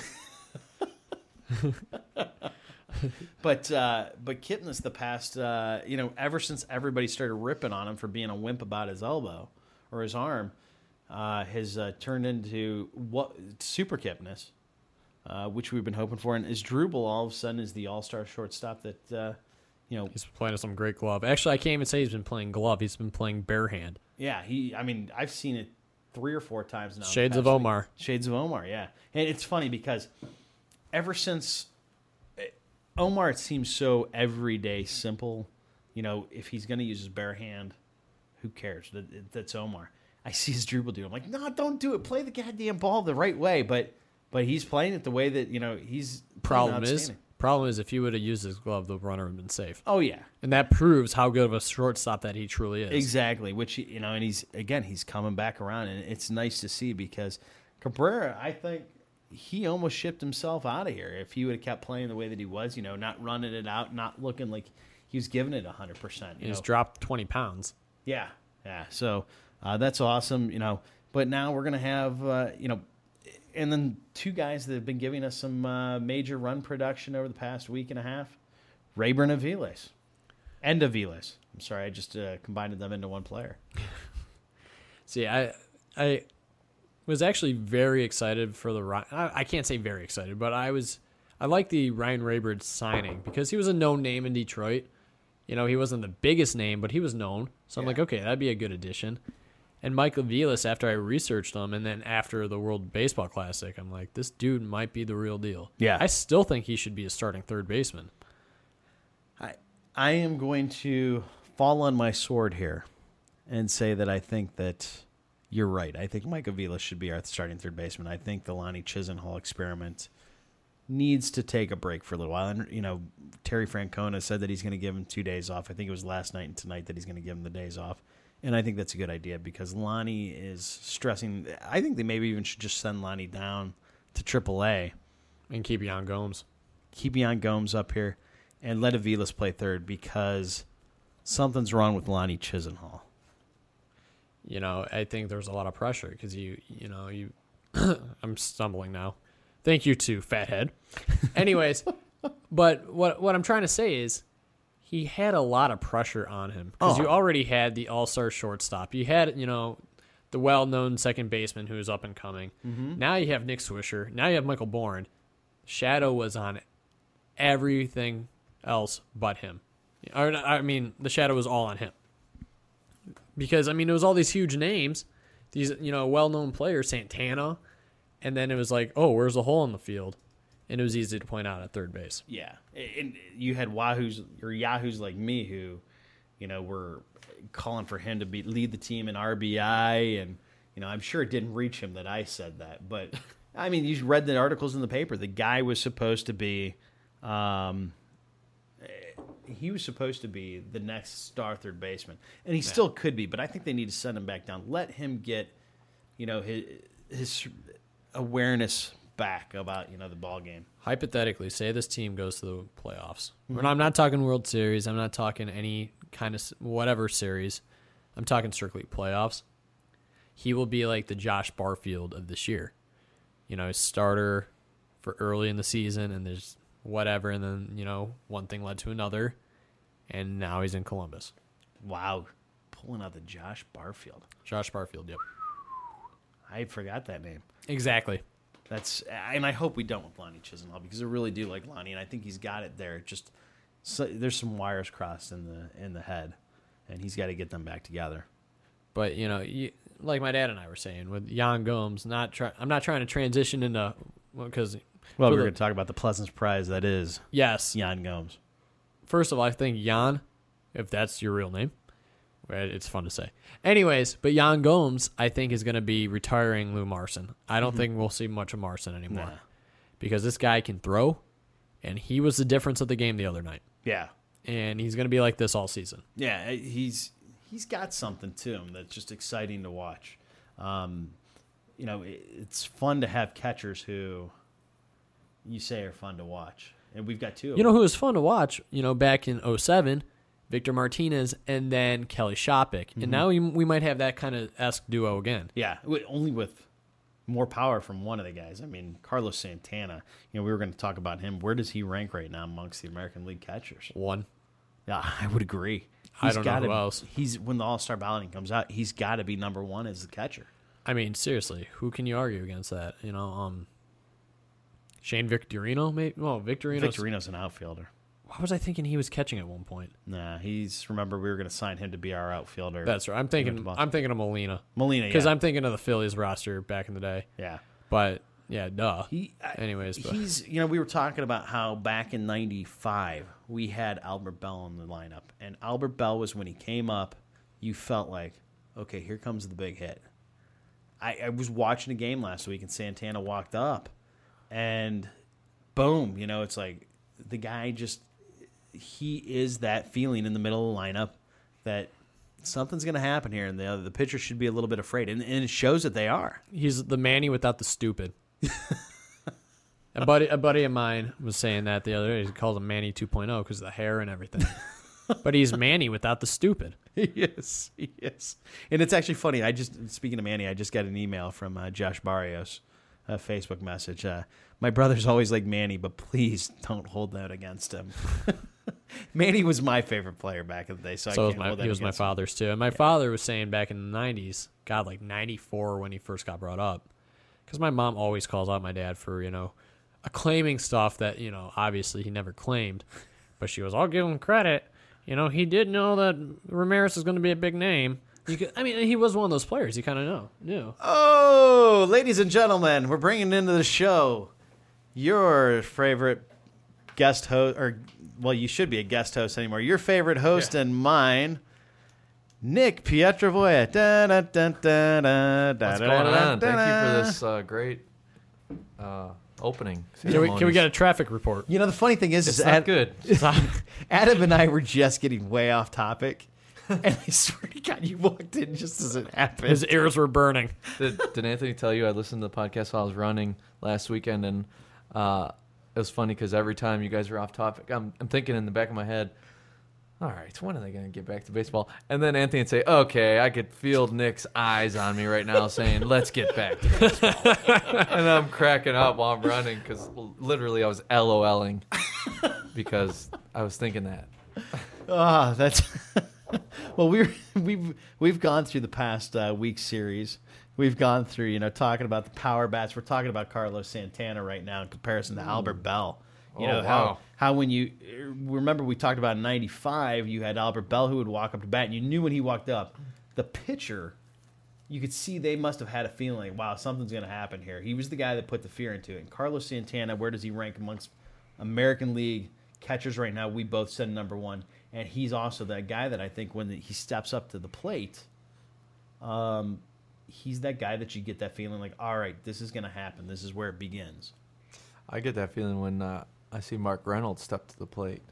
But uh, but Kipnis, the past, uh, you know, ever since everybody started ripping on him for being a wimp about his elbow or his arm, uh, has uh, turned into what super Kipnis, uh, which we've been hoping for. And is Drupal all of a sudden is the all-star shortstop that, uh, you know, He's playing some great glove. Actually, I can't even say he's been playing glove. He's been playing bare hand. yeah, he. I mean, I've seen it three or four times now. in the Shades of past week. Omar. Shades of Omar, yeah. And it's funny because ever since Omar, it seems so everyday simple. You know, if he's going to use his bare hand, Who cares? That, that's Omar. I see his dribble dude. I'm like, no, don't do it. Play the goddamn ball the right way. But but he's playing it the way that, you know, he's problem is problem is if he would have used his glove, the runner would have been safe. Oh yeah, and that proves how good of a shortstop that he truly is. Exactly. Which, you know, and he's again he's coming back around, and it's nice to see because Cabrera, I think he almost shipped himself out of here if he would have kept playing the way that he was. You know, not running it out, not looking like he was giving it a hundred percent. He's know. dropped twenty pounds. Yeah, yeah. So uh, that's awesome. You know, but now we're gonna have uh, you know. And then two guys that have been giving us some uh, major run production over the past week and a half, Rayburn and Aviles. And Aviles. I'm sorry, I just uh, combined them into one player. See, I I was actually very excited for the Ryan. I, I can't say very excited, but I was I like the Ryan Rayburn signing because he was a known name in Detroit. You know, he wasn't the biggest name, but he was known. So I'm yeah. like, okay, that'd be a good addition. And Michael Aviles, after I researched him, and then after the World Baseball Classic, I'm like, this dude might be the real deal. Yeah. I still think he should be a starting third baseman. I I am going to fall on my sword here and say that I think that you're right. I think Mike Aviles should be our starting third baseman. I think the Lonnie Chisenhall experiment needs to take a break for a little while. And, you know, Terry Francona said that he's going to give him two days off. I think it was last night and tonight that he's going to give him the days off. And I think that's a good idea because Lonnie is stressing. I think they maybe even should just send Lonnie down to triple A. And keep Yan Gomes. Keep Yan Gomes up here and let Aviles play third because something's wrong with Lonnie Chisenhall. You know, I think there's a lot of pressure because you, you know, you. I'm stumbling now. Thank you to Fathead. Anyways, but what what I'm trying to say is he had a lot of pressure on him because Oh. you already had the all-star shortstop. You had, you know, the well-known second baseman who is up and coming. Mm-hmm. Now you have Nick Swisher. Now you have Michael Bourne. Shadow was on everything else but him. Or, I mean, the shadow was all on him. Because, I mean, it was all these huge names, these, you know, well-known players, Santana, and then it was like, oh, where's the hole in the field? And it was easy to point out at third base. Yeah, and you had Wahoos or Yahoos like me who, you know, were calling for him to be lead the team in R B I, and you know, I'm sure it didn't reach him that I said that, but I mean, you read the articles in the paper. The guy was supposed to be, um, he was supposed to be the next star third baseman, and he yeah. still could be. But I think they need to send him back down. Let him get, you know, his his awareness back about, you know, the ball game. Hypothetically, say this team goes to the playoffs. Mm-hmm. I'm not talking World Series. I'm not talking any kind of whatever series. I'm talking strictly playoffs. He will be like the Josh Barfield of this year. You know, starter for early in the season, and there's whatever, and then, you know, one thing led to another, and now he's in Columbus. Wow. Pulling out the Josh Barfield. Josh Barfield, yep. I forgot that name. Exactly. That's, and I hope we don't with Lonnie Chisenhall because I really do like Lonnie, and I think he's got it there. Just so, there's some wires crossed in the in the head, and he's got to get them back together. But you know, you, like my dad and I were saying with Yan Gomes, not try, I'm not trying to transition into because well, we're going to talk about the pleasant surprise that is yes Yan Gomes. First of all, I think Yan, if that's your real name. It's fun to say. Anyways, but Yan Gomes, I think, is going to be retiring Lou Marson. I don't mm-hmm. think we'll see much of Marson anymore. Nah. Because this guy can throw, and he was the difference of the game the other night. Yeah. And he's going to be like this all season. Yeah, he's he's got something to him that's just exciting to watch. Um, you know, it, it's fun to have catchers who you say are fun to watch. And we've got two of You them. know who was fun to watch, you know, back in oh seven, Victor Martinez, and then Kelly Shopik. Mm-hmm. And now we, we might have that kind of esque duo again. Yeah, only with more power from one of the guys. I mean, Carlos Santana, you know, we were going to talk about him. Where does he rank right now amongst the American League catchers? One. Yeah, I would agree. He's I don't gotta, know who else. He's, when the All-Star balloting comes out, he's got to be number one as the catcher. I mean, seriously, who can you argue against that? You know, um, Shane Victorino, maybe? Well, Victorino's, Victorino's an outfielder. Why was I thinking he was catching at one point? Nah, he's remember we were going to sign him to be our outfielder. That's right. I'm thinking. I'm thinking of Molina. Molina, because yeah. I'm thinking of the Phillies roster back in the day. Yeah, but yeah, duh. He, I, Anyways, but. he's you know we were talking about how back in ninety-five we had Albert Bell in the lineup, and Albert Bell was when he came up you felt like, okay, here comes the big hit. I, I was watching a game last week, and Santana walked up, and boom, you know, it's like the guy just, he is that feeling in the middle of the lineup that something's going to happen here, and the, the pitcher should be a little bit afraid, and, and it shows that they are. He's the Manny without the stupid. a buddy, a buddy of mine was saying that the other day. He called him Manny two point oh because of the hair and everything. But he's Manny without the stupid. Yes, yes. And it's actually funny. I just, speaking of Manny, I just got an email from uh, Josh Barrios, a Facebook message. Uh, my brother's always like Manny, but please don't hold that against him. Manny was my favorite player back in the day, so, So I was can't my, hold that he was my against him. father's too. And my yeah. father was saying back in the nineties, God, like ninety-four when he first got brought up, because my mom always calls out my dad for, you know, claiming stuff that, you know, obviously he never claimed. But she goes, I'll give him credit. You know, he did know that Ramirez is going to be a big name. You could, I mean, he was one of those players. You kind of know, knew. Oh, ladies and gentlemen, we're bringing into the show your favorite guest host, or, well, you should be a guest host anymore. Your favorite host yeah. and mine, Nick Pietravoia. Da, da, da, da, da, What's da, going da, on? da, Thank da. you for this uh, great uh, opening. Can we, can we get a traffic report? You know, the funny thing is, It's is not Ad- good. Adam and I were just getting way off topic. And I swear to God, you walked in just as it happened. His ears were burning. Did, did Anthony tell you I listened to the podcast while I was running last weekend, and uh, it was funny because every time you guys were off topic, I'm, I'm thinking in the back of my head, all right, when are they going to get back to baseball? And then Anthony would say, okay, I could feel Nick's eyes on me right now saying, let's get back to baseball. And I'm cracking up while I'm running because literally I was LOLing because I was thinking that. Ah, oh, that's well. We're we've we've gone through the past uh, week series. We've gone through, you know, talking about the power bats. We're talking about Carlos Santana right now in comparison to Albert Bell. You Oh, know wow. how how when you remember we talked about in ninety-five, you had Albert Bell who would walk up to bat, and you knew when he walked up, the pitcher, you could see they must have had a feeling like, wow, something's going to happen here. He was the guy that put the fear into it. And Carlos Santana, where does he rank amongst American League catchers right now? We both said number one. And he's also that guy that I think when he steps up to the plate, um, he's that guy that you get that feeling like, all right, this is going to happen. This is where it begins. I get that feeling when uh, I see Mark Reynolds step to the plate.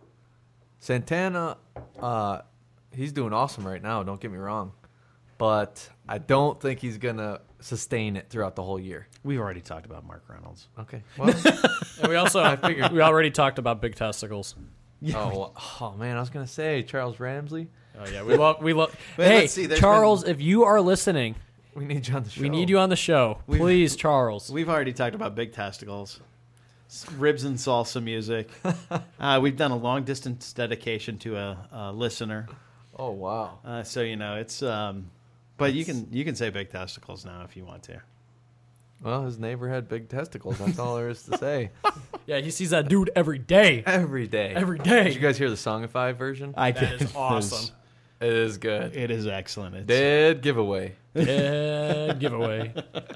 Santana, uh, he's doing awesome right now, don't get me wrong. But I don't think he's going to sustain it throughout the whole year. We've already talked about Mark Reynolds. Okay. Well, And we also, I figured, we already talked about big testicles. Yeah. oh, well, oh, man, I was going to say Charles Ramsey. Oh yeah, we love we love. Wait, Hey, let's see, there's Charles, if you are listening, We need you on the show. we need you on the show, We've- please, Charles. We've already talked about big testicles, s- ribs and salsa music. uh, we've done a long distance dedication to a, a listener. Oh, wow. Uh, so, you know, it's, um, but you can, you can say big testicles now if you want to. Well, his neighbor had big testicles. That's all there is to say. Yeah, he sees that dude every day. Every day. Every day. Did you guys hear the Songify version? I That did. is awesome. It is good. It is excellent. It's, Dead giveaway. Dead giveaway.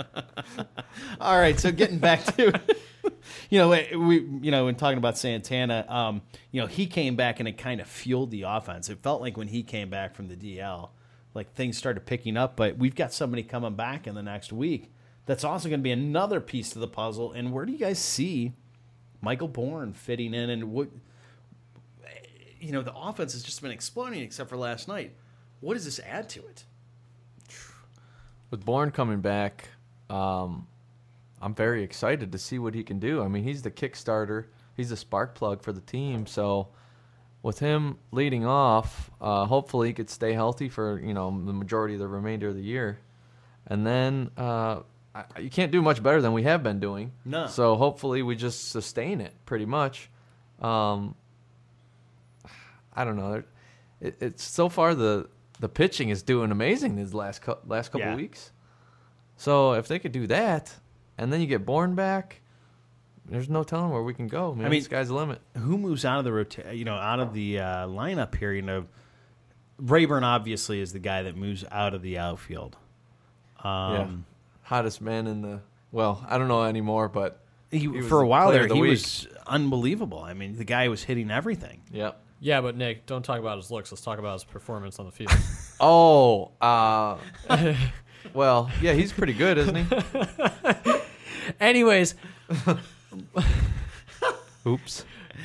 All right, so getting back to, you know, we, you know, when talking about Santana, um, you know, he came back and it kind of fueled the offense. It felt like when he came back from the D L, like things started picking up. But we've got somebody coming back in the next week that's also going to be another piece to the puzzle. And where do you guys see Michael Bourne fitting in? And what, you know, the offense has just been exploding except for last night. What does this add to it? With Bourne coming back, um, I'm very excited to see what he can do. I mean, he's the kickstarter. He's the spark plug for the team. So with him leading off, uh, hopefully he could stay healthy for, you know, the majority of the remainder of the year. And then uh, I, you can't do much better than we have been doing. No. So hopefully we just sustain it pretty much. Um, I don't know. It, it's so far the the pitching is doing amazing these last co- last couple Yeah. weeks. So if they could do that, and then you get Bourne back, there's no telling where we can go. Man, I mean, sky's the limit. Who moves out of the rota- you know, out of the uh, lineup here? You know, Rayburn obviously is the guy that moves out of the outfield. Um, yeah, hottest man in the. Well, I don't know anymore, but he, he was for a the while player there, of the he week. was unbelievable. I mean, the guy was hitting everything. Yep. Yeah, but Nick, don't talk about his looks. Let's talk about his performance on the field. Oh, uh, well, yeah, he's pretty good, isn't he? Anyways, Oops.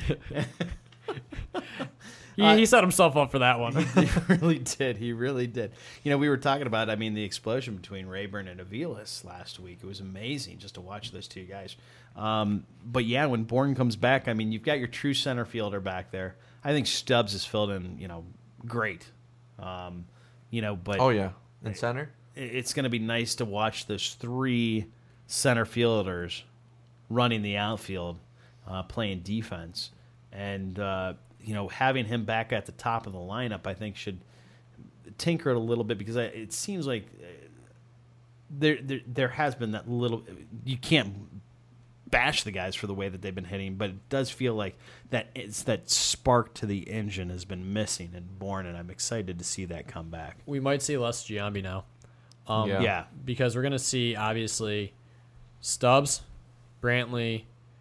he, uh, he set himself up for that one. He really did. He really did. You know, we were talking about, I mean, the explosion between Rayburn and Aviles last week. It was amazing just to watch those two guys. Um, but, yeah, when Bourne comes back, I mean, you've got your true center fielder back there. I think Stubbs is filled in, you know, great. Um, you know, but Oh, yeah. In center? It's going to be nice to watch those three center fielders running the outfield, uh, playing defense. And, uh, you know, having him back at the top of the lineup, I think, should tinker it a little bit because I, it seems like there, there there has been that little – you can't bash the guys for the way that they've been hitting, but it does feel like that it's that spark to the engine has been missing in Bourne, and I'm excited to see that come back. We might see less Giambi now. Um, Yeah. Yeah. Because we're going to see, obviously, Stubbs, Brantley,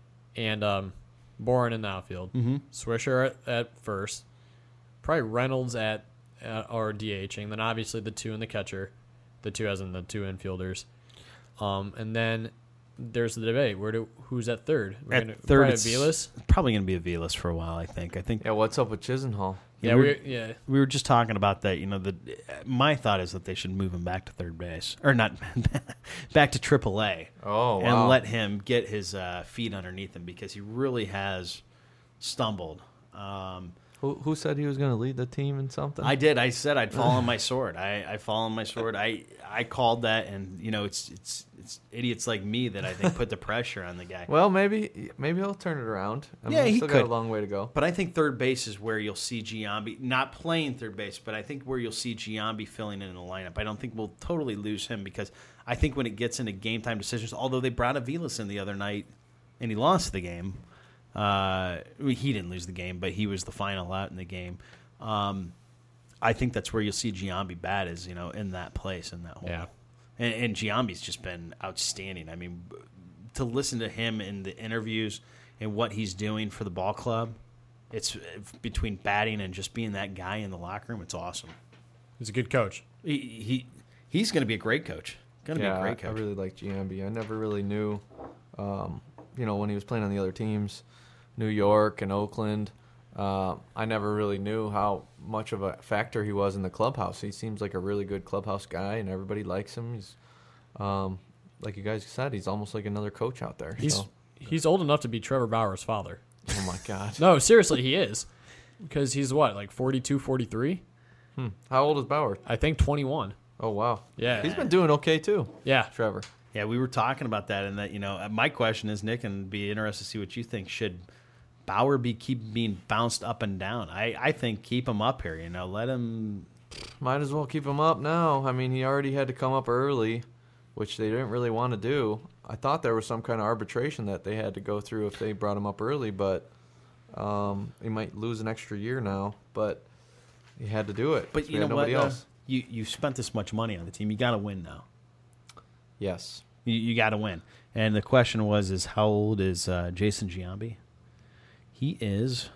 and um, Bourne in the outfield. Mm-hmm. Swisher at, at first. Probably Reynolds at, at or DHing. Then, obviously, the two in the catcher. The two as in the two infielders. Um, and then there's the debate. Where do Who's at third? We're At gonna, third, probably it's Aviles? probably going to be Aviles for a while, I think. I think Yeah, what's up with Chisenhall? Yeah, we're- we, yeah. we were just talking about that. You know, the my thought is that they should move him back to third base, or not back to triple A, Oh, and wow. let him get his uh, feet underneath him because he really has stumbled. Um, Who, who said he was going to lead the team in something? I did. I said I'd fall on my sword. I, I fall on my sword. I I called that, and you know, it's it's it's idiots like me that I think put the pressure on the guy. Well, maybe maybe he'll turn it around. I mean, Yeah, he's he still could. got a long way to go. But I think third base is where you'll see Giambi, not playing third base, but I think where you'll see Giambi filling in the lineup. I don't think we'll totally lose him because I think when it gets into game time decisions, although they brought Aviles in the other night and he lost the game, uh, I mean, he didn't lose the game, but he was the final out in the game. Um, I think that's where you'll see Giambi bat is, you know, in that place, in that hole. Yeah. And, and Giambi's just been outstanding. I mean, to listen to him in the interviews and what he's doing for the ball club, it's between batting and just being that guy in the locker room. It's awesome. He's a good coach. He, he he's going to be a great coach. Going to yeah, be a great coach. I really like Giambi. I never really knew, um, you know, when he was playing on the other teams, New York and Oakland. Uh, I never really knew how much of a factor he was in the clubhouse. He seems like a really good clubhouse guy, and everybody likes him. He's, um, like you guys said, he's almost like another coach out there. He's so. he's old enough to be Trevor Bauer's father. Oh my God. No, seriously, he is. Because he's what, like forty-two, forty-three? Hmm. How old is Bauer? I think twenty-one. Oh wow. Yeah. He's been doing okay too. Yeah. Trevor. Yeah, we were talking about that, and that, you know, my question is, Nick, and be interested to see what you think. Should Bauer be keep being bounced up and down? I, I think keep him up here. You know, let him. Might as well keep him up now. I mean, he already had to come up early, which they didn't really want to do. I thought there was some kind of arbitration that they had to go through if they brought him up early, but um, he might lose an extra year now. But he had to do it. But We you know had what? nobody uh, else. you you spent this much money on the team. You got to win now. Yes. You, you got to win. And the question was, is how old is uh, Jason Giambi? He is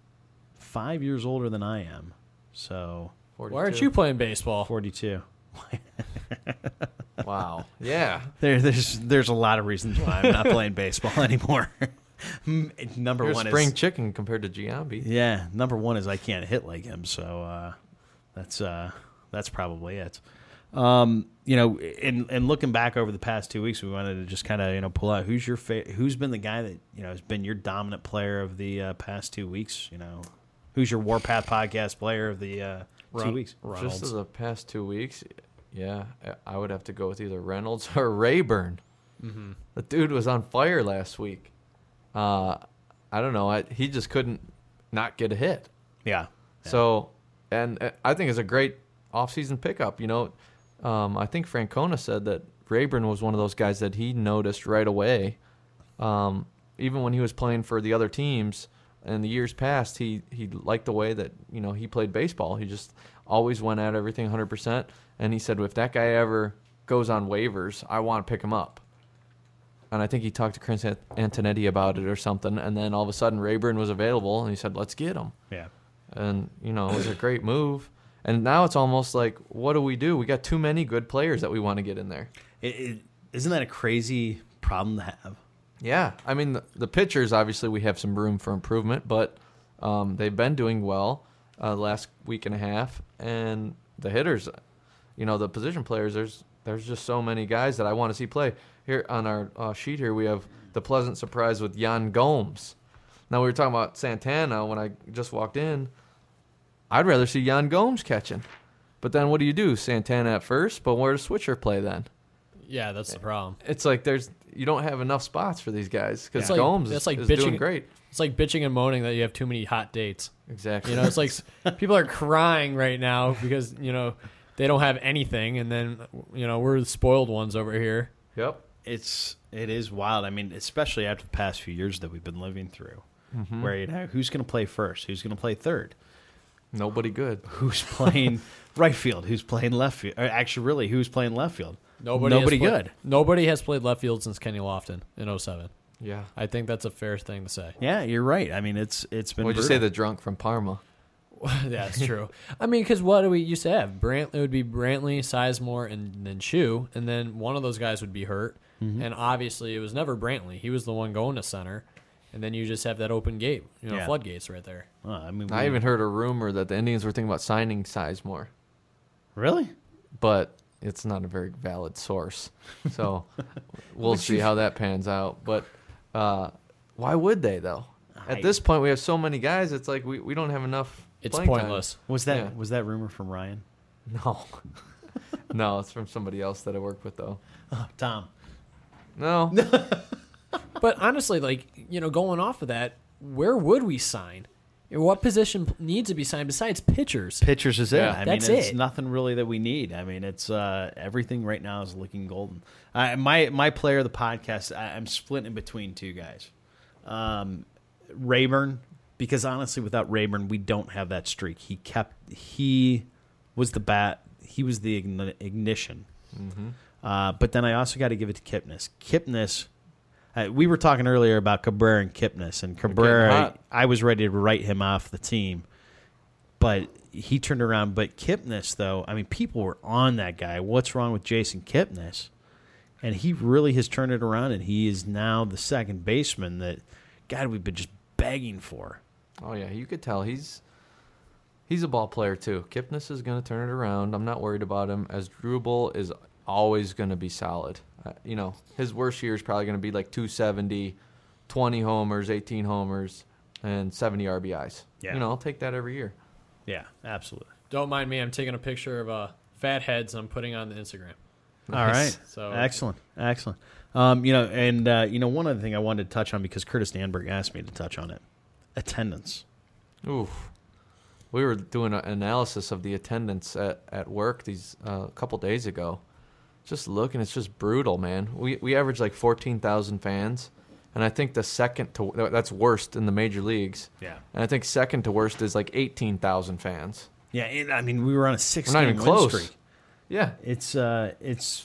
five years older than I am. So forty-two. Why aren't you playing baseball? forty-two. Wow. Yeah. There, there's there's a lot of reasons why I'm not playing baseball anymore. Number You're a one spring is chicken compared to Giambi. yeah. Number one is I can't hit like him, so uh, that's uh, that's probably it. Um, you know, in and looking back over the past two weeks, we wanted to just kind of you know pull out who's your fa- who's been the guy that you know has been your dominant player of the uh, past two weeks. You know, who's your Warpath podcast player of the uh, two Ron- weeks? Reynolds. Just of the past two weeks, yeah, I would have to go with either Reynolds or Rayburn. Mm-hmm. The dude was on fire last week. Uh, I don't know. I, he just couldn't not get a hit. Yeah. So, and uh, I think it's a great offseason pickup. You know, um, I think Francona said that Rayburn was one of those guys that he noticed right away. Um, even when he was playing for the other teams in the years past, he, he liked the way that, you know, he played baseball. He just always went at everything one hundred percent. And he said, if that guy ever goes on waivers, I want to pick him up. And I think he talked to Chris Antonetti about it or something. And then all of a sudden Rayburn was available, and he said, let's get him. Yeah. And, you know, it was a great move. And now it's almost like, what do we do? We got too many good players that we want to get in there. It, it, isn't that a crazy problem to have? Yeah, I mean, the, the pitchers, obviously, we have some room for improvement, but um, they've been doing well uh, the last week and a half. And the hitters, you know, the position players, there's there's just so many guys that I want to see play. Here on our uh, sheet here, we have the pleasant surprise with Yan Gomes. Now, we were talking about Santana when I just walked in. I'd rather see Yan Gomes catching. But then what do you do? Santana at first, but where does Switcher play then? Yeah, that's the problem. It's like there's you don't have enough spots for these guys because It's like- Gomes that's is, like is bitching- doing great. It's like bitching and moaning that you have too many hot dates. Exactly. You know, it's like people are crying right now because, you know, they don't have anything, and then, you know, we're the spoiled ones over here. Yep. It's it is wild. I mean, especially after the past few years that we've been living through, Mm-hmm. where you know who's going to play first, who's going to play third, Nobody good. who's playing right field, who's playing left field. Or actually, really, who's playing left field? Nobody, Nobody has played- good. Nobody has played left field since Kenny Lofton in oh seven. Yeah. I think that's a fair thing to say. Yeah, you're right. I mean, it's it's been. Would you brutal. say the drunk from Parma? Yeah, that's true. I mean, because what do we used to have? Brantley, it would be Brantley, Sizemore, and then Chu, and then one of those guys would be hurt. Mm-hmm. And obviously, it was never Brantley. He was the one going to center, and then you just have that open gate, you know, Yeah. floodgates right there. Well, I mean, I we- even heard a rumor that the Indians were thinking about signing Sizemore, really. but it's not a very valid source. So we'll But see you- how that pans out. But uh, why would they, though? At I- this point, we have so many guys, it's like we, we don't have enough It's playing time. pointless. Was that Yeah. was that rumor from Ryan? No. No, it's from somebody else that I work with, though. Oh, Tom. No. But honestly, like, you know, going off of that, where would we sign? What position needs to be signed besides pitchers? Pitchers is it. Yeah. I That's mean, it's it. nothing really that we need. I mean, it's uh, everything right now is looking golden. Uh, my my player of the podcast, I, I'm split in between two guys, um, Rayburn, because honestly, without Rayburn, we don't have that streak. He kept he was the bat. He was the igni- ignition. Mm-hmm. Uh, but then I also got to give it to Kipnis. Kipnis, uh, we were talking earlier about Cabrera and Kipnis, and getting Cabrera, hot. I was ready to write him off the team, but he turned around. But Kipnis, though, I mean, people were on that guy. What's wrong with Jason Kipnis? And he really has turned it around, and he is now the second baseman that, God, we've been just begging for. Oh, yeah, you could tell he's he's a ball player, too. Kipnis is going to turn it around. I'm not worried about him. As Drubal is always going to be solid. Uh, you know, his worst year is probably going to be like two seventy, twenty homers, eighteen homers, and seventy R B Is. Yeah. You know, I'll take that every year. Yeah, absolutely. Don't mind me. I'm taking a picture of uh, fat heads and I'm putting on the Instagram. All Nice. right. So Excellent. Excellent. Um, you know, and, uh, you know, one other thing I wanted to touch on because Curtis Danberg asked me to touch on it attendance. Oof. We were doing an analysis of the attendance at, at work these uh, a couple days ago. Just looking, it's just brutal, man. We we average like fourteen thousand fans, and I think the second to that's worst in the major leagues. Yeah. And I think second to worst is like eighteen thousand fans. Yeah, it, I mean, we were on a six We're not game even win close. streak. Yeah. It's uh, it's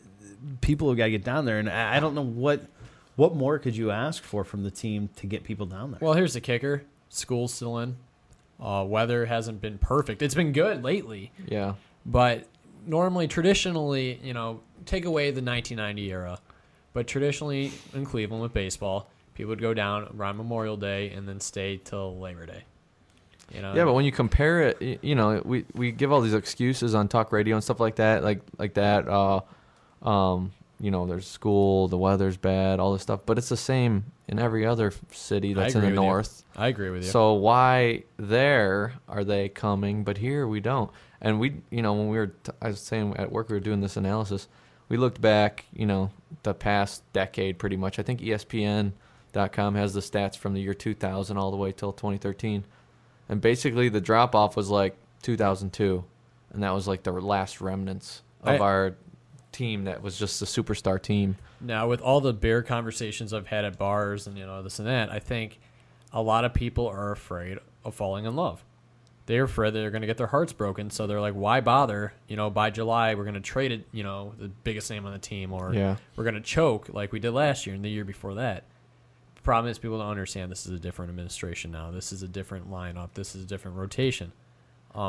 people have got to get down there, and I I don't know what what more could you ask for from the team to get people down there. Well, here's the kicker. School's still in. Uh, weather hasn't been perfect. It's been good lately, Yeah. but normally, traditionally, you know, take away the nineteen ninety era, but traditionally in Cleveland with baseball, people would go down around Memorial Day and then stay till Labor Day. You know. Yeah, but when you compare it, y- you know, we, we give all these excuses on talk radio and stuff like that, like like that. Uh, um, you know, there's school, the weather's bad, all this stuff, but it's the same in every other f- city that's in the agree with you. north. I agree with you. So why there are they coming, but here we don't? And we, you know, when we were, t- I was saying at work, we were doing this analysis. We looked back, you know, the past decade pretty much. I think E S P N dot com has the stats from the year two thousand all the way till twenty thirteen. And basically the drop off was like two thousand two. And that was like the last remnants of I- our team that was just a superstar team. Now, with all the beer conversations I've had at bars and, you know, this and that, I think a lot of people are afraid of falling in love. They're afraid they're going to get their hearts broken, so they're like, why bother? You know, by July, we're going to trade it, you know, the biggest name on the team, or Yeah. we're going to choke like we did last year and the year before that. The problem is people don't understand this is a different administration now. This is a different lineup. This is a different rotation. Um,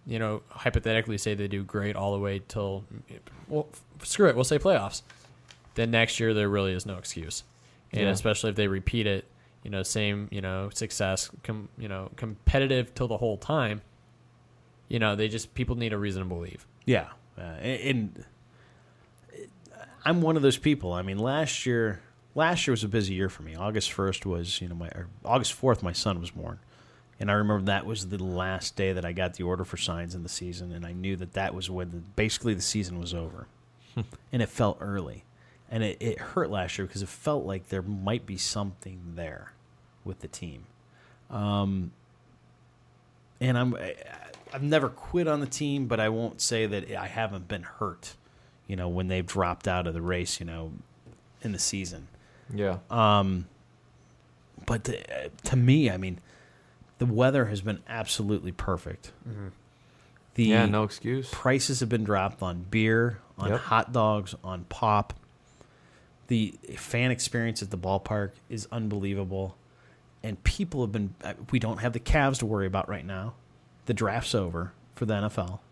you know, hypothetically say they do great all the way till, well, f- screw it, we'll say playoffs. Then next year there really is no excuse, and Yeah. especially if they repeat it, you know, same, you know, success, com, you know, competitive till the whole time. You know, they just people need a reason to believe. Yeah, uh, and, and I'm one of those people. I mean, last year, last year was a busy year for me. August first was, you know, my or August fourth, my son was born, and I remember that was the last day that I got the order for signs in the season, and I knew that that was when the, basically the season was over, and it felt early, and it, it hurt last year because it felt like there might be something there with the team, um, and I'm. I, I've never quit on the team, but I won't say that I haven't been hurt, you know, when they've dropped out of the race, you know, in the season. Yeah. Um, but to, to me, I mean, the weather has been absolutely perfect. Mm-hmm. The yeah, no excuse. prices have been dropped on beer, on Yep. hot dogs, on pop. The fan experience at the ballpark is unbelievable. And people have been, we don't have the Cavs to worry about right now. The draft's over for the N F L.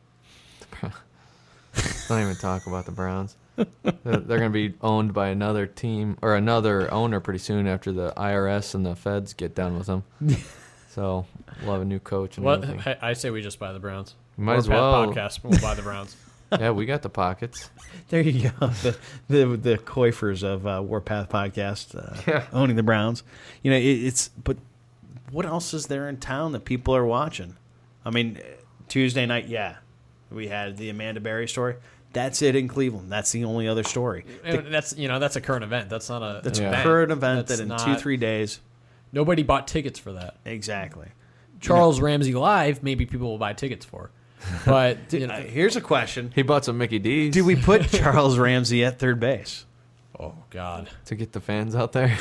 Don't even talk about the Browns. They're, they're going to be owned by another team or another owner pretty soon after the I R S and the feds get done with them. So we'll have a new coach and What everything. I, I say we just buy the Browns. Might Or as Pat well. Podcast, we'll buy the Browns. Yeah, we got the pockets. There you go. The the, the coifers of uh, Warpath Podcast uh, Yeah. owning the Browns. You know, it, it's but what else is there in town that people are watching? I mean, Tuesday night, yeah, we had the Amanda Berry story. That's it in Cleveland. That's the only other story. The, And that's you know that's a current event. That's not a that's an a event. current event That's that in not- two three days. Nobody bought tickets for that. Exactly. Charles Ramsey live, maybe people will buy tickets for. But you know, Uh, here's a question: He bought some Mickey D's do we put Charles Ramsey at third base? oh god, to get the fans out there.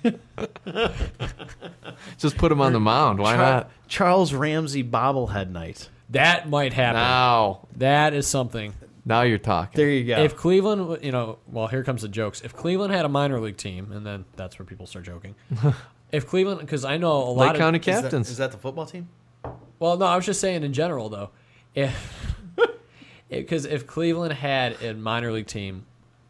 Just put him on the mound. Why Char- not? Charles Ramsey bobblehead night. that might happen. Now, That is something. now you're talking. There you go. If Cleveland, you know, well, here comes the jokes. If Cleveland had a minor league team, and then that's where people start joking. If Cleveland, because I know a lot Lake of County Is that- captains. is that the football team? Well, no, I was just saying in general though. If because if Cleveland had a minor league team,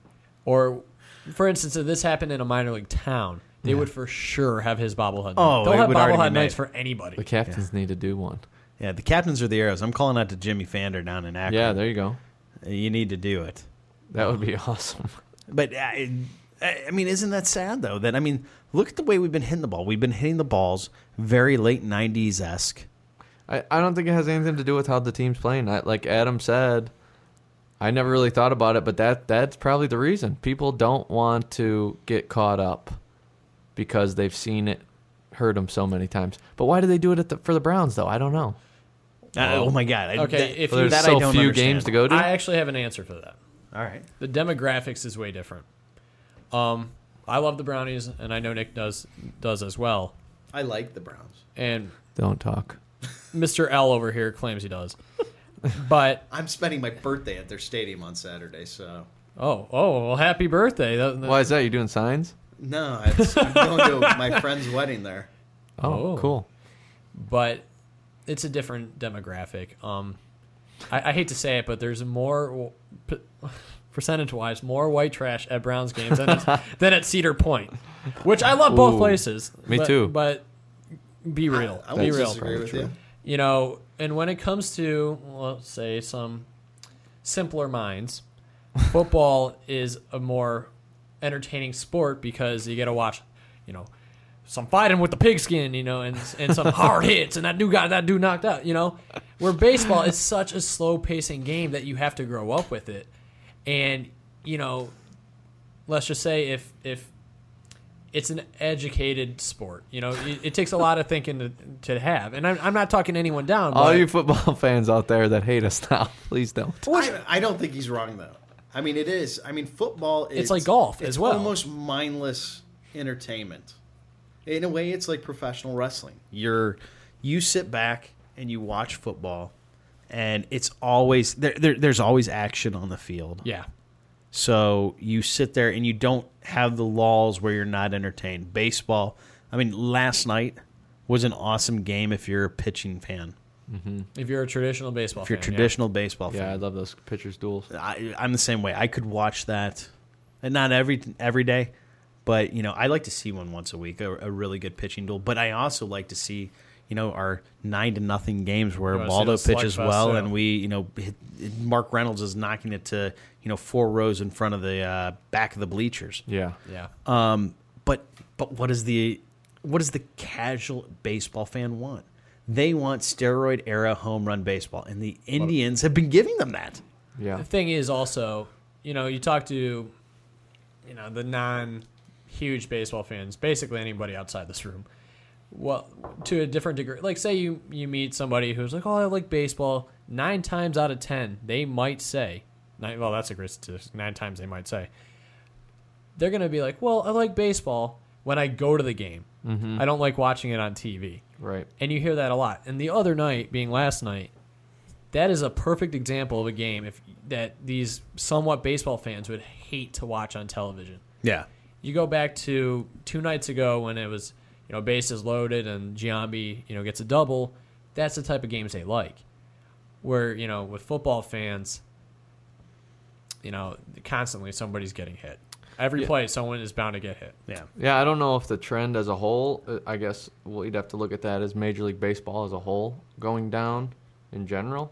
or for instance, if this happened in a minor league town, they would for sure have his bobblehead. Oh, night. They'll it have would already bobblehead be nights made. for anybody. the captains need to do one. Yeah, the captains are the arrows. I'm calling out to Jimmy Fander down in Akron. Yeah, there you go. You need to do it. That would be awesome. But uh, I, I mean, isn't that sad though? That I mean, look at the way we've been hitting the ball. We've been hitting the balls very late nineties esque. I, I don't think it has anything to do with how the team's playing. I, like Adam said, I never really thought about it, but that that's probably the reason. People don't want to get caught up because they've seen it hurt them so many times. But why do they do it at the, for the Browns, though? I don't know. Uh, oh my God! I, Okay, that, if Well, you, there's that I so don't few understand. games to go to. I actually have an answer for that. All right. The demographics is way different. Um, I love the Brownies, and I know Nick does does as well. I like the Browns. And Don't talk. Mister L over here claims he does. But I'm spending my birthday at their stadium on Saturday, so oh, oh, well, happy birthday! That- that- Why is that? You doing signs? no, it's, I'm going to my friend's wedding there. Oh, Oh. cool. But it's a different demographic. Um, I, I hate to say it, but there's more p- percentage-wise more white trash at Browns games than at, than at Cedar Point, which I love both Ooh. places. Me but- too. But be real, I be won't real. disagree with you. You know, and when it comes to, let's say, some simpler minds, football is a more entertaining sport because you get to watch, you know, some fighting with the pigskin, you know, and and some hard hits, and that dude got that dude knocked out, you know. Where baseball is such a slow pacing game that you have to grow up with it, and you know, let's just say if if it's an educated sport, you know, it, it takes a lot of thinking to, to have, and I'm, I'm not talking anyone down. All but you football fans out there that hate us now, please don't. I, I don't think he's wrong though. I mean, it is. I mean, football. Is, It's like golf it's as well. Almost mindless entertainment. In a way, it's like professional wrestling. You're you sit back and you watch football, and it's always there, there. There's always action on the field. yeah, So you sit there and you don't have the lulls where you're not entertained. Baseball. I mean, last night was an awesome game if you're a pitching fan. If you're a traditional baseball If you're fan, traditional baseball Yeah, I fan, love those pitchers duels. I, I'm the same way. I could watch that, and not every every day, but you know, I like to see one once a week, a, a really good pitching duel. But I also like to see, you know, our nine to nothing games where You wanna see Waldo the slugfest, pitches well, too. and we, you know, hit, Mark Reynolds is knocking it to, you know, four rows in front of the uh, back of the bleachers. Yeah. yeah. Um, but but what is the what does the casual baseball fan want? They want steroid era home run baseball, and the Indians have been giving them that. Yeah. The thing is also, you know, you talk to, you know, the non-huge baseball fans, basically anybody outside this room. Well, to a different degree, like say you you meet somebody who's like, oh, I like baseball. Nine times out of ten, they might say, nine, well, that's a great statistic. Nine times they might say, they're gonna be like, well, I like baseball when I go to the game. Mm-hmm. I don't like watching it on T V. Right. And you hear that a lot. And the other night, being last night, that is a perfect example of a game if that these somewhat baseball fans would hate to watch on television. Yeah. You go back to two nights ago when it was, you know, bases loaded and Giambi, you know, gets a double. That's the type of games they like. Where, you know, with football fans, you know, constantly somebody's getting hit. Every Yeah. play, someone is bound to get hit. Yeah. Yeah, I don't know if the trend as a whole, uh, I guess well, you'd have to look at that as Major League Baseball as a whole going down in general.